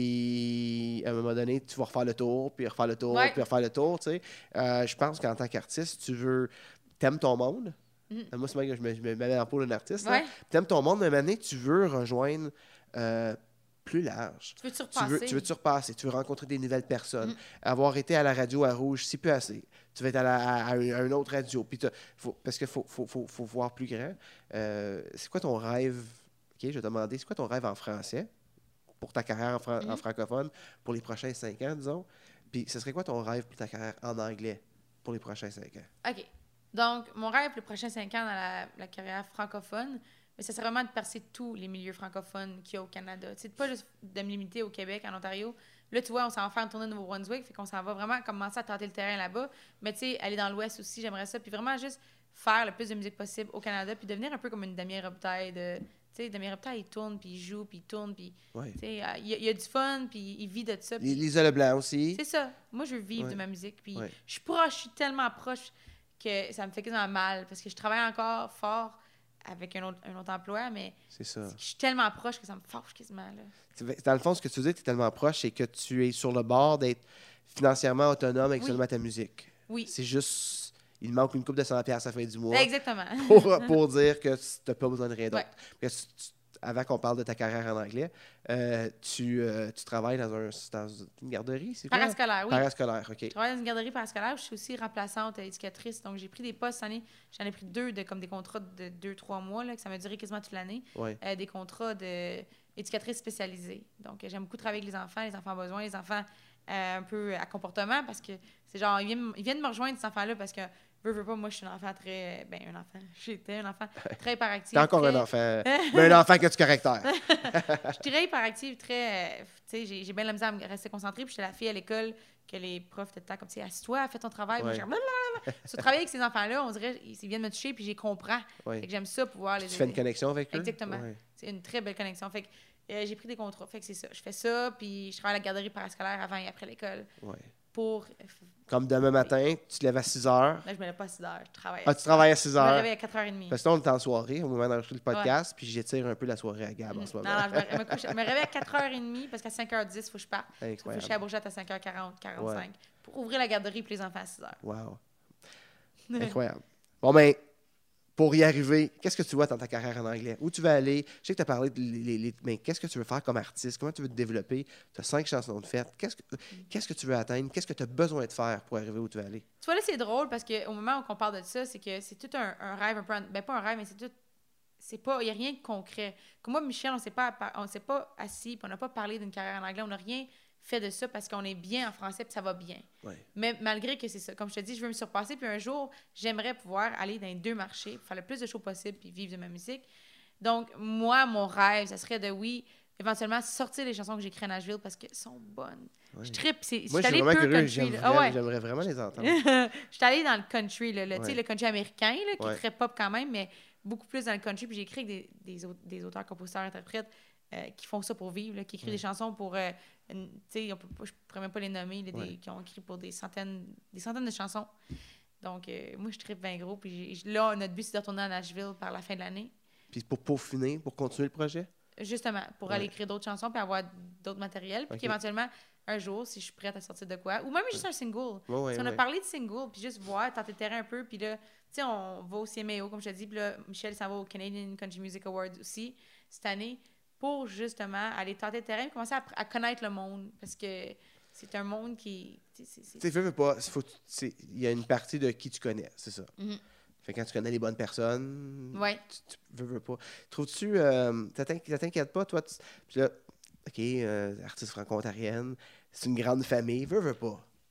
[SPEAKER 1] puis à un moment donné, tu vas refaire le tour, puis refaire le tour,
[SPEAKER 2] Ouais.
[SPEAKER 1] puis refaire le tour, tu sais. Euh, je pense qu'en tant qu'artiste, tu veux... T'aimes ton monde.
[SPEAKER 2] Mhm.
[SPEAKER 1] Moi, c'est vrai que je me, je me mets dans la peau d'un artiste.
[SPEAKER 2] Ouais.
[SPEAKER 1] Là. T'aimes ton monde, mais à un moment donné, tu veux rejoindre euh, plus large.
[SPEAKER 2] Tu veux te
[SPEAKER 1] Tu
[SPEAKER 2] surpasser.
[SPEAKER 1] veux, tu veux te surpasser, tu veux rencontrer des nouvelles personnes.
[SPEAKER 2] Mm.
[SPEAKER 1] Avoir été à la radio à Rouge, c'est plus assez. Tu vas être à, la, à, à une, à une autre radio. Puis t'as- faut, parce qu'il faut, faut, faut, faut voir plus grand. Euh, c'est quoi ton rêve? OK, je vais te demander, c'est quoi ton rêve en français pour ta carrière en, fran-
[SPEAKER 2] Mm.
[SPEAKER 1] en francophone pour les prochains cinq ans, disons? Puis ce serait quoi ton rêve pour ta carrière en anglais pour les prochains cinq ans?
[SPEAKER 2] OK. Donc, mon rêve pour les prochains cinq ans dans la, la carrière francophone, mais ça serait vraiment de percer tous les milieux francophones qu'il y a au Canada. C'est pas juste de me limiter au Québec, en Ontario. Là, tu vois, on s'en va faire une tournée de Nouveau-Brunswick, fait qu'on s'en va vraiment commencer à tenter le terrain là-bas. Mais tu sais, aller dans l'Ouest aussi, j'aimerais ça. Puis vraiment juste faire le plus de musique possible au Canada, puis devenir un peu comme une Damien Robitaille. De, tu sais, Damien Robitaille, il tourne, puis il joue, puis il tourne, puis
[SPEAKER 1] Ouais.
[SPEAKER 2] tu sais, euh, il y, a- il y a du fun, puis il vit de ça. puis-
[SPEAKER 1] Lisa Leblanc aussi.
[SPEAKER 2] C'est ça. Moi, je veux vivre
[SPEAKER 1] Ouais.
[SPEAKER 2] de ma musique. Puis
[SPEAKER 1] Ouais.
[SPEAKER 2] je suis proche, je suis tellement proche que ça me fait quasiment mal parce que je travaille encore fort avec un autre, un autre emploi, mais
[SPEAKER 1] C'est ça.
[SPEAKER 2] je suis tellement proche que ça me fâche quasiment. Là.
[SPEAKER 1] Tu veux- Dans le fond, ce que tu dis, tu es tellement proche, c'est que tu es sur le bord d'être financièrement autonome avec
[SPEAKER 2] Oui.
[SPEAKER 1] seulement ta musique.
[SPEAKER 2] Oui,
[SPEAKER 1] C'est juste, il manque une coupe de cent dollars à la fin du mois
[SPEAKER 2] exactement.
[SPEAKER 1] pour, pour dire que tu n'as pas besoin de rien d'autre.
[SPEAKER 2] Ouais.
[SPEAKER 1] Parce que tu- tu- avant qu'on parle de ta carrière en anglais, euh, tu, euh, tu travailles dans, un, dans une garderie, c'est quoi?
[SPEAKER 2] Parascolaire, oui.
[SPEAKER 1] Parascolaire, OK.
[SPEAKER 2] Je travaille dans une garderie parascolaire. Je suis aussi remplaçante euh, éducatrice. Donc, j'ai pris des postes cette année. J'en ai pris deux, de, comme des contrats de deux, trois mois, là, que ça m'a duré quasiment toute l'année.
[SPEAKER 1] Ouais.
[SPEAKER 2] Euh, des contrats d'éducatrice spécialisée. Donc, euh, j'aime beaucoup travailler avec les enfants, les enfants à besoin, les enfants euh, un peu à comportement, parce que c'est genre, ils viennent, ils viennent me rejoindre, ces enfants-là, parce que, veux, veux pas, moi, je suis un enfant très... Ben, un enfant. J'étais un enfant très hyperactif.
[SPEAKER 1] T'es encore
[SPEAKER 2] très-
[SPEAKER 1] un enfant, mais un enfant qui a du caractère.
[SPEAKER 2] Je suis très hyperactive, très... euh, tu sais, j'ai j'ai bien la misère à me rester concentrée. Puis j'étais la fille à l'école que les profs étaient tout le temps comme, tu sais, assis-toi, fais ton travail. Moi,
[SPEAKER 1] Ouais.
[SPEAKER 2] je suis blablabla. Sur travailler avec ces enfants-là, on dirait qu'ils viennent me toucher, puis j'y comprends.
[SPEAKER 1] Ouais.
[SPEAKER 2] Fait que j'aime ça, pouvoir les
[SPEAKER 1] Tu fais une
[SPEAKER 2] aider.
[SPEAKER 1] connexion avec eux?
[SPEAKER 2] Exactement.
[SPEAKER 1] Ouais.
[SPEAKER 2] C'est une très belle connexion. Fait que euh, j'ai pris des contrats. Fait que c'est ça. Je fais ça, puis je travaille à la garderie parascolaire avant et après l'école
[SPEAKER 1] Ouais.
[SPEAKER 2] pour...
[SPEAKER 1] Comme demain matin, tu te lèves à six heures.
[SPEAKER 2] Là, je me lève pas à six heures. Je travaille.
[SPEAKER 1] Ah, tu travailles à six
[SPEAKER 2] Je me
[SPEAKER 1] heures.
[SPEAKER 2] réveille à quatre heures trente.
[SPEAKER 1] Parce que là, on est en soirée au moment d'enregistrer le podcast, puis j'étire un peu la soirée à Gab en ce
[SPEAKER 2] Non,
[SPEAKER 1] moment.
[SPEAKER 2] non, je me, je me couche- je me réveille à quatre heures trente parce qu'à cinq heures dix, il faut que je parte. Il faut que je
[SPEAKER 1] Incroyable.
[SPEAKER 2] sois à Bourgette à cinq heures quarante, quarante-cinq
[SPEAKER 1] Ouais.
[SPEAKER 2] pour ouvrir la garderie pour les enfants à six heures.
[SPEAKER 1] Wow. Incroyable. Bon, ben, pour y arriver, qu'est-ce que tu vois dans ta carrière en anglais? Où tu veux aller? Je sais que tu as parlé de les, les- les- mais qu'est-ce que tu veux faire comme artiste? Comment tu veux te développer? Tu as cinq chansons de fête. Qu'est-ce que, qu'est-ce que tu veux atteindre? Qu'est-ce que tu as besoin de faire pour arriver où tu veux aller?
[SPEAKER 2] Tu vois, là, c'est drôle parce qu'au moment où on parle de ça, c'est que c'est tout un, un rêve, un peu. en- Ben, pas un rêve, mais c'est tout. C'est pas. Il n'y a rien de concret. Comme moi, Michel, on ne s'est pas, on s'est pas assis, puis on n'a pas parlé d'une carrière en anglais. On n'a rien fait de ça parce qu'on est bien en français, puis ça va bien.
[SPEAKER 1] Ouais.
[SPEAKER 2] Mais malgré que c'est ça, comme je te dis, je veux me surpasser, puis un jour, j'aimerais pouvoir aller dans les deux marchés, faire le plus de shows possible, puis vivre de ma musique. Donc, moi, mon rêve, ça serait de, oui, éventuellement, sortir les chansons que j'écris à Nashville parce qu'elles sont bonnes.
[SPEAKER 1] Ouais.
[SPEAKER 2] Je trippe. c'est-
[SPEAKER 1] Moi, je
[SPEAKER 2] suis
[SPEAKER 1] suis
[SPEAKER 2] allée
[SPEAKER 1] vraiment
[SPEAKER 2] peu
[SPEAKER 1] curieux.
[SPEAKER 2] country,
[SPEAKER 1] J'aime
[SPEAKER 2] là.
[SPEAKER 1] vraiment-
[SPEAKER 2] Ah ouais.
[SPEAKER 1] J'aimerais vraiment les entendre.
[SPEAKER 2] Je suis allée dans le country, là, le, tu sais,
[SPEAKER 1] Ouais.
[SPEAKER 2] le country américain, là, qui
[SPEAKER 1] Ouais.
[SPEAKER 2] est très pop quand même, mais beaucoup plus dans le country. Puis j'ai écrit avec des, des, au- des auteurs, compositeurs, interprètes euh, qui font ça pour vivre, là, qui écrivent
[SPEAKER 1] Ouais.
[SPEAKER 2] des chansons pour... euh, une- tu sais, on peut pas- je pourrais même pas les nommer, là, des,
[SPEAKER 1] Ouais.
[SPEAKER 2] qui ont écrit pour des centaines, des centaines de chansons. Donc, euh, moi, je trippe bien gros. Puis j'ai- là, notre but, c'est de retourner à Nashville par la fin de l'année.
[SPEAKER 1] Puis pour peaufiner, pour continuer le projet?
[SPEAKER 2] Justement, pour
[SPEAKER 1] Ouais.
[SPEAKER 2] aller écrire d'autres chansons puis avoir d'autres matériels. Puis
[SPEAKER 1] Ok.
[SPEAKER 2] qu'éventuellement, un jour, si je suis prête à sortir de quoi, ou même juste un single.
[SPEAKER 1] Ouais, ouais,
[SPEAKER 2] Si on a
[SPEAKER 1] ouais.
[SPEAKER 2] parlé de single, puis juste voir, tenter le terrain un peu, puis là, tu sais, on va au C M A O, comme je te dis, puis là, Michel s'en va au Canadian Country Music Awards aussi, cette année, pour justement aller tenter le terrain et commencer à, à connaître le monde, parce que c'est un monde qui... tu sais, c'est- c'est-
[SPEAKER 1] Tu sais, veux, veux pas, faut- c'est- il y a une partie de qui tu connais, c'est ça.
[SPEAKER 2] Mhm.
[SPEAKER 1] Fait que quand tu connais les bonnes personnes,
[SPEAKER 2] Ouais.
[SPEAKER 1] tu, tu veux, veux pas. Trouves-tu, euh, ça t'in- ça t'inquiète pas, toi? tu- Puis là, OK, euh, artiste franco-ontarienne, c'est une grande famille, veux, veux pas.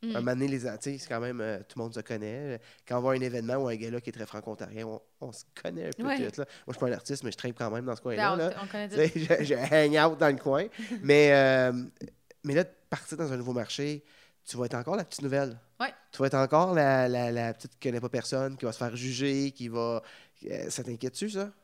[SPEAKER 2] Mm.
[SPEAKER 1] Un moment donné, les, tu sais, c'est quand même, euh, tout le monde se connaît. Quand on va à un événement ou un gala qui est très franco-ontarien, on, on se connaît un peu
[SPEAKER 2] Ouais.
[SPEAKER 1] tout. Là. Moi, je suis pas un artiste, mais je traîne quand même dans ce
[SPEAKER 2] Ben,
[SPEAKER 1] coin-là.
[SPEAKER 2] on,
[SPEAKER 1] Là.
[SPEAKER 2] te- on connaît
[SPEAKER 1] Tu
[SPEAKER 2] tout.
[SPEAKER 1] sais, je, je hang out dans le coin. mais, euh, mais là, de partir dans un nouveau marché, tu vas être encore la petite nouvelle.
[SPEAKER 2] Ouais.
[SPEAKER 1] Tu vas être encore la, la, la petite qui connaît pas personne, qui va se faire juger, qui va... Euh, ça t'inquiète-tu, ça?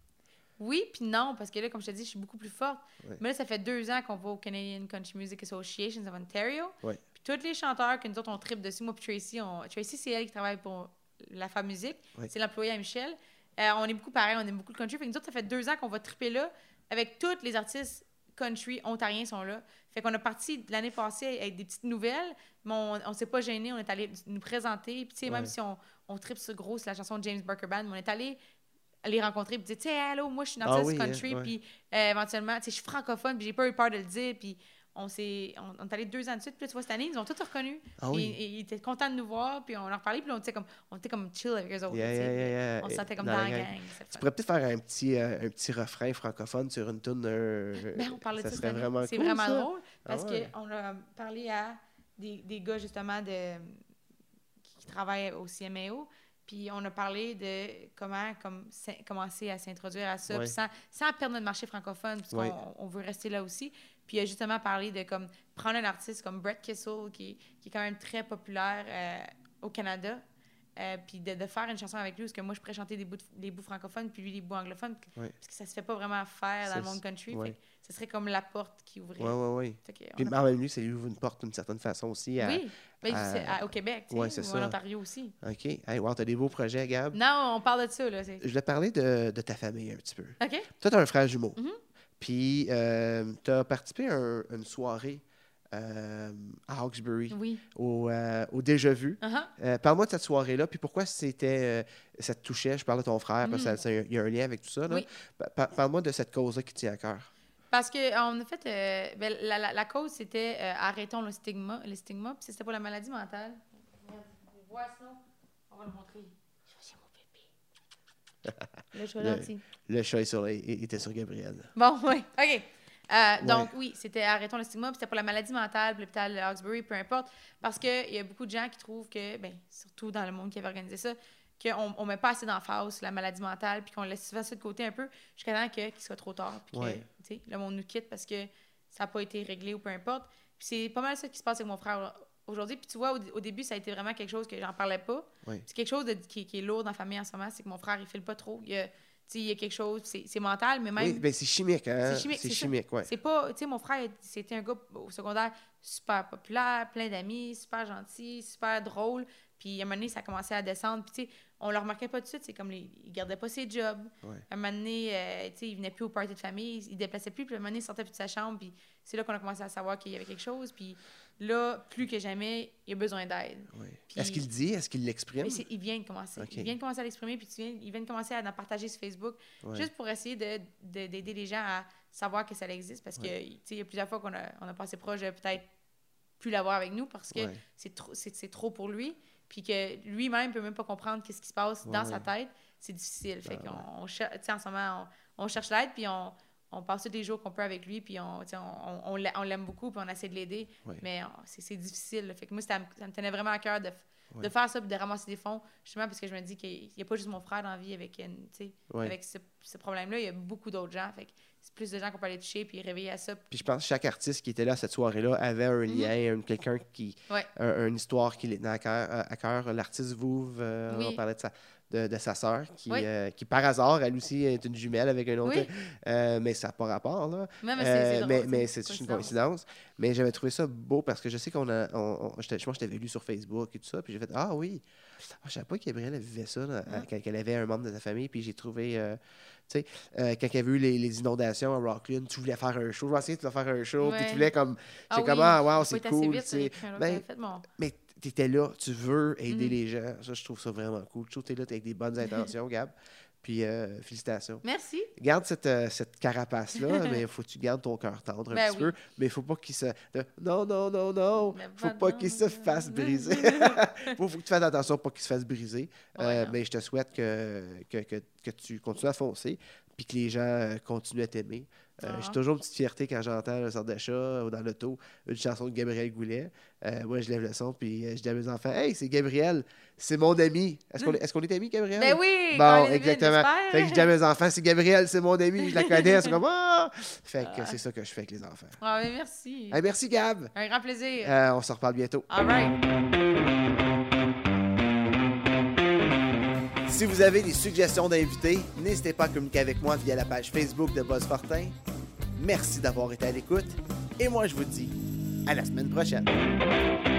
[SPEAKER 2] Oui, puis non, parce que là, comme je te dis, je suis beaucoup plus forte.
[SPEAKER 1] Ouais.
[SPEAKER 2] Mais là, ça fait deux ans qu'on va au Canadian Country Music Association of Ontario.
[SPEAKER 1] Ouais.
[SPEAKER 2] Puis tous les chanteurs que nous autres, on tripe dessus, moi puis Tracy, on... Tracy, c'est elle qui travaille pour la Femme Musique.
[SPEAKER 1] Ouais.
[SPEAKER 2] C'est l'employé à Michel. Euh, on est beaucoup pareil, on aime beaucoup le country. Fait que nous autres, ça fait deux ans qu'on va triper là avec tous les artistes country ontariens sont là. Fait qu'on a parti l'année passée avec des petites nouvelles, mais on, on s'est pas gêné, on est allé nous présenter. Puis tu sais, même
[SPEAKER 1] Ouais.
[SPEAKER 2] si on, on tripe sur gros, c'est la chanson de James Barker Band, mais on est allé les rencontrer puis dire, tu sais, allô, moi je suis une
[SPEAKER 1] Ah
[SPEAKER 2] artiste
[SPEAKER 1] oui,
[SPEAKER 2] country,
[SPEAKER 1] hein, ouais.
[SPEAKER 2] puis euh, éventuellement, tu sais, je suis francophone, puis j'ai pas eu peur de le dire, puis on s'est, on, on est allé deux ans de suite, puis là, tu vois, cette année, ils nous ont tous reconnus.
[SPEAKER 1] Ah
[SPEAKER 2] Puis
[SPEAKER 1] oui.
[SPEAKER 2] ils, ils étaient contents de nous voir, puis on leur parlait, puis on était comme, on était comme chill avec eux autres.
[SPEAKER 1] Yeah,
[SPEAKER 2] tu sais,
[SPEAKER 1] yeah, yeah, yeah.
[SPEAKER 2] On se sentait comme
[SPEAKER 1] Dans
[SPEAKER 2] dans,
[SPEAKER 1] la
[SPEAKER 2] la
[SPEAKER 1] gang.
[SPEAKER 2] gang. c'est
[SPEAKER 1] Tu
[SPEAKER 2] fun.
[SPEAKER 1] pourrais peut-être faire un petit, euh, un petit refrain francophone sur une tune. Euh,
[SPEAKER 2] Ben, on parlait de
[SPEAKER 1] ça
[SPEAKER 2] ça cette
[SPEAKER 1] serait
[SPEAKER 2] année.
[SPEAKER 1] vraiment
[SPEAKER 2] C'est
[SPEAKER 1] cool,
[SPEAKER 2] vraiment
[SPEAKER 1] ça.
[SPEAKER 2] drôle parce
[SPEAKER 1] Ah ouais.
[SPEAKER 2] qu'on a parlé à des, des gars justement de, qui, qui travaillent au C M A O. Puis on a parlé de comment comme, s'in- commencer à s'introduire à ça,
[SPEAKER 1] Ouais.
[SPEAKER 2] puis sans, sans perdre notre marché francophone, parce
[SPEAKER 1] Ouais.
[SPEAKER 2] qu'on on veut rester là aussi. Puis il a justement parlé de comme, prendre un artiste comme Brett Kissel, qui, qui est quand même très populaire euh, au Canada, euh, puis de, de faire une chanson avec lui, parce que moi, je pourrais chanter des bouts, de- des bouts francophones, puis lui, des bouts anglophones,
[SPEAKER 1] Ouais.
[SPEAKER 2] parce que ça se fait pas vraiment faire dans
[SPEAKER 1] Ça
[SPEAKER 2] le monde
[SPEAKER 1] se-
[SPEAKER 2] country.
[SPEAKER 1] ouais.
[SPEAKER 2] Fait que ce serait comme la porte qui ouvrait.
[SPEAKER 1] Oui, oui, oui.
[SPEAKER 2] Fait que on
[SPEAKER 1] Puis
[SPEAKER 2] a-
[SPEAKER 1] en même lui, ça lui ouvre une porte d'une certaine façon aussi. À...
[SPEAKER 2] Oui, ben,
[SPEAKER 1] à-
[SPEAKER 2] c'est à- au Québec, tu sais,
[SPEAKER 1] Ouais, c'est
[SPEAKER 2] ou
[SPEAKER 1] ça.
[SPEAKER 2] en Ontario aussi.
[SPEAKER 1] OK. Hey, wow, t'as des beaux projets, Gab.
[SPEAKER 2] Non, on parle de ça, là. c'est-
[SPEAKER 1] Je voulais parler de, de ta famille un petit peu.
[SPEAKER 2] OK?
[SPEAKER 1] Toi, tu as un frère jumeau.
[SPEAKER 2] Mhm.
[SPEAKER 1] Puis, euh, tu as participé à un- une soirée euh, à Hawkesbury,
[SPEAKER 2] Oui.
[SPEAKER 1] au, euh, au Déjà Vu.
[SPEAKER 2] Uh-huh.
[SPEAKER 1] Euh, Parle-moi de cette soirée-là, puis pourquoi c'était, euh, ça te touchait. Je parle de ton frère, parce que
[SPEAKER 2] Mhm.
[SPEAKER 1] ça- ça- il y a un lien avec tout ça. Là.
[SPEAKER 2] Oui.
[SPEAKER 1] Pa- pa- Parle-moi de cette cause-là qui tient à cœur.
[SPEAKER 2] Parce que euh, on a fait... euh, ben, la, la, la cause, c'était euh, arrêtons le stigma, le stigma, puis c'était pour la maladie mentale. Regarde, vois ça. On va le montrer. C'est mon bébé. Là, je suis
[SPEAKER 1] Le-
[SPEAKER 2] gentil.
[SPEAKER 1] Le chat est sur, il- il était sur Gabriel.
[SPEAKER 2] Bon, oui. OK. Euh, donc, oui, c'était arrêtons le stigma, puis c'était pour la maladie mentale, puis l'hôpital de Hawkesbury, peu importe. Parce qu'il y a beaucoup de gens qui trouvent que, ben, surtout dans le monde qui avait organisé ça, qu'on ne met pas assez d'emphase sur la maladie mentale, puis qu'on laisse souvent ça de côté un peu, jusqu'à temps que- qu'il soit trop tard, puis que,
[SPEAKER 1] Ouais.
[SPEAKER 2] tu sais, le monde nous quitte parce que ça n'a pas été réglé ou peu importe. Puis c'est pas mal ça qui se passe avec mon frère aujourd'hui. Puis tu vois, au, au début, ça a été vraiment quelque chose que j'en parlais pas.
[SPEAKER 1] Ouais.
[SPEAKER 2] C'est quelque chose de, qui, qui est lourd dans la famille en ce moment, c'est que mon frère, il file pas trop. Il y a, tu sais, il y a quelque chose, c'est c'est mental, mais même...
[SPEAKER 1] Oui, ben c'est chimique, hein?
[SPEAKER 2] C'est chimique,
[SPEAKER 1] C'est
[SPEAKER 2] c'est ça.
[SPEAKER 1] chimique, ouais.
[SPEAKER 2] C'est pas, tu sais, mon frère, c'était un gars au secondaire super populaire, plein d'amis, super gentil, super drôle. Puis à un moment donné, ça commençait à descendre. Puis tu sais, on le remarquait pas tout de suite. C'est comme, les, il gardait pas ses jobs.
[SPEAKER 1] Ouais.
[SPEAKER 2] À un moment donné, euh, tu sais, il venait plus au party de famille, il, il déplaçait plus. Puis à un moment donné, il sortait plus de sa chambre. Puis c'est là qu'on a commencé à savoir qu'il y avait quelque chose. Puis là, plus que jamais, il a besoin d'aide.
[SPEAKER 1] Ouais.
[SPEAKER 2] Puis-
[SPEAKER 1] Est-ce qu'il le dit? Est-ce qu'il l'exprime?
[SPEAKER 2] Mais c'est- il vient de commencer.
[SPEAKER 1] Ok.
[SPEAKER 2] Il vient de commencer à l'exprimer, puis tu viens, il vient de commencer à en partager sur Facebook,
[SPEAKER 1] Ouais.
[SPEAKER 2] juste pour essayer de, de- d'aider les gens à savoir que ça existe. Parce que, tu sais, il y a plusieurs fois qu'on a, on a passé proche de peut-être plus l'avoir avec nous parce que
[SPEAKER 1] Ouais.
[SPEAKER 2] c'est, trop, c'est, c'est trop pour lui. Puis que lui-même peut même pas comprendre qu'est-ce qui se passe
[SPEAKER 1] Ouais,
[SPEAKER 2] dans
[SPEAKER 1] ouais.
[SPEAKER 2] sa tête. C'est difficile. Fait
[SPEAKER 1] Ben
[SPEAKER 2] qu'on, on cher- tu sais, en ce moment, on, on cherche l'aide, puis on, on passe tous les jours qu'on peut avec lui, puis on, tu sais, on, on, on l'a- on l'aime beaucoup, puis on essaie de l'aider.
[SPEAKER 1] Ouais.
[SPEAKER 2] Mais on- c'est, c'est difficile. là. Fait que moi, ça me, ça me tenait vraiment à cœur de, f-
[SPEAKER 1] Ouais.
[SPEAKER 2] de faire ça, puis de ramasser des fonds, justement parce que je me dis qu'il n'y a pas juste mon frère dans la vie avec, une, tu sais,
[SPEAKER 1] Ouais.
[SPEAKER 2] avec ce, ce problème-là. Il y a beaucoup d'autres gens. Fait que c'est plus de gens qu'on peut aller toucher, puis réveiller à ça.
[SPEAKER 1] Puis je pense que chaque artiste qui était là à cette soirée-là avait un
[SPEAKER 2] Mhm.
[SPEAKER 1] lien, un- quelqu'un qui.
[SPEAKER 2] Ouais.
[SPEAKER 1] un- une histoire qui lui tenait à cœur. À à cœur. L'artiste Vouve, euh,
[SPEAKER 2] Oui.
[SPEAKER 1] on parlait de sa, de, de sa sœur, qui,
[SPEAKER 2] Oui.
[SPEAKER 1] euh, qui par hasard, elle aussi, est une jumelle avec un autre.
[SPEAKER 2] Oui.
[SPEAKER 1] Euh, mais ça n'a pas rapport, là.
[SPEAKER 2] Non, mais c'est,
[SPEAKER 1] Euh,
[SPEAKER 2] c'est drôle,
[SPEAKER 1] mais,
[SPEAKER 2] tu
[SPEAKER 1] mais
[SPEAKER 2] sais,
[SPEAKER 1] c'est une
[SPEAKER 2] coïncidence.
[SPEAKER 1] coïncidence. Mais j'avais trouvé ça beau parce que je sais qu'on a. On, on- j'étais- je pense que je t'avais lu sur Facebook et tout ça. Puis j'ai fait Ah oui. Ah, je ne savais pas que Gabrielle elle vivait ça là,
[SPEAKER 2] Ah.
[SPEAKER 1] quand elle avait un membre de sa famille. Puis j'ai trouvé. euh, tu sais, euh, quand il y avait eu les, les inondations à Rockland, tu voulais faire un show. Je pensais que tu voulais faire un show. Puis
[SPEAKER 2] Ouais.
[SPEAKER 1] tu voulais comme.
[SPEAKER 2] Ah
[SPEAKER 1] C'est
[SPEAKER 2] oui,
[SPEAKER 1] comme Ah, wow,
[SPEAKER 2] faut
[SPEAKER 1] c'est
[SPEAKER 2] être assez
[SPEAKER 1] cool.
[SPEAKER 2] vite,
[SPEAKER 1] tu sais.
[SPEAKER 2] écrire un autre
[SPEAKER 1] Ben,
[SPEAKER 2] que j'avais fait, mon-
[SPEAKER 1] mais tu étais là, tu veux aider
[SPEAKER 2] Mhm.
[SPEAKER 1] les gens. Ça, je trouve ça vraiment cool. Je trouve que tu es là t'es avec des bonnes intentions, Gab. Puis euh, félicitations.
[SPEAKER 2] Merci.
[SPEAKER 1] Garde cette, euh, cette carapace-là, mais il faut que tu gardes ton cœur tendre un
[SPEAKER 2] Ben
[SPEAKER 1] petit
[SPEAKER 2] oui.
[SPEAKER 1] peu. Mais il faut pas qu'il se. de- Non, non, non, non.
[SPEAKER 2] Mais
[SPEAKER 1] faut
[SPEAKER 2] pas-
[SPEAKER 1] pas
[SPEAKER 2] non,
[SPEAKER 1] qu'il se
[SPEAKER 2] non,
[SPEAKER 1] fasse
[SPEAKER 2] non.
[SPEAKER 1] briser. faut, faut que tu fasses attention pour qu'il se fasse briser.
[SPEAKER 2] Ouais,
[SPEAKER 1] Euh,
[SPEAKER 2] non.
[SPEAKER 1] mais je te souhaite que, que, que, que tu continues à foncer puis que les gens euh, continuent à t'aimer. Euh,
[SPEAKER 2] Ah.
[SPEAKER 1] J'ai toujours une petite fierté quand j'entends le sort de chat ou dans l'auto une chanson de Gabriel Goulet. Euh, moi, je lève le son puis euh, je dis à mes enfants « Hey, c'est Gabriel, c'est mon ami. » Est-ce qu'on est, est, qu'on est amis, Gabriel?
[SPEAKER 2] Ben oui!
[SPEAKER 1] Bon,
[SPEAKER 2] Colin
[SPEAKER 1] exactement.
[SPEAKER 2] Devine,
[SPEAKER 1] Fait que je dis à mes enfants « C'est Gabriel, c'est mon ami. Je la connais. » C'est comme « Ah! » Fait que
[SPEAKER 2] Ah.
[SPEAKER 1] c'est ça que je fais avec les enfants.
[SPEAKER 2] Ah, ben merci.
[SPEAKER 1] Hey, merci, Gab.
[SPEAKER 2] Un grand plaisir.
[SPEAKER 1] Euh, on se reparle bientôt.
[SPEAKER 2] All right.
[SPEAKER 1] Si vous avez des suggestions d'invités, n'hésitez pas à communiquer avec moi via la page Facebook de Buzz Fortin. Merci d'avoir été à l'écoute et moi je vous dis à la semaine prochaine.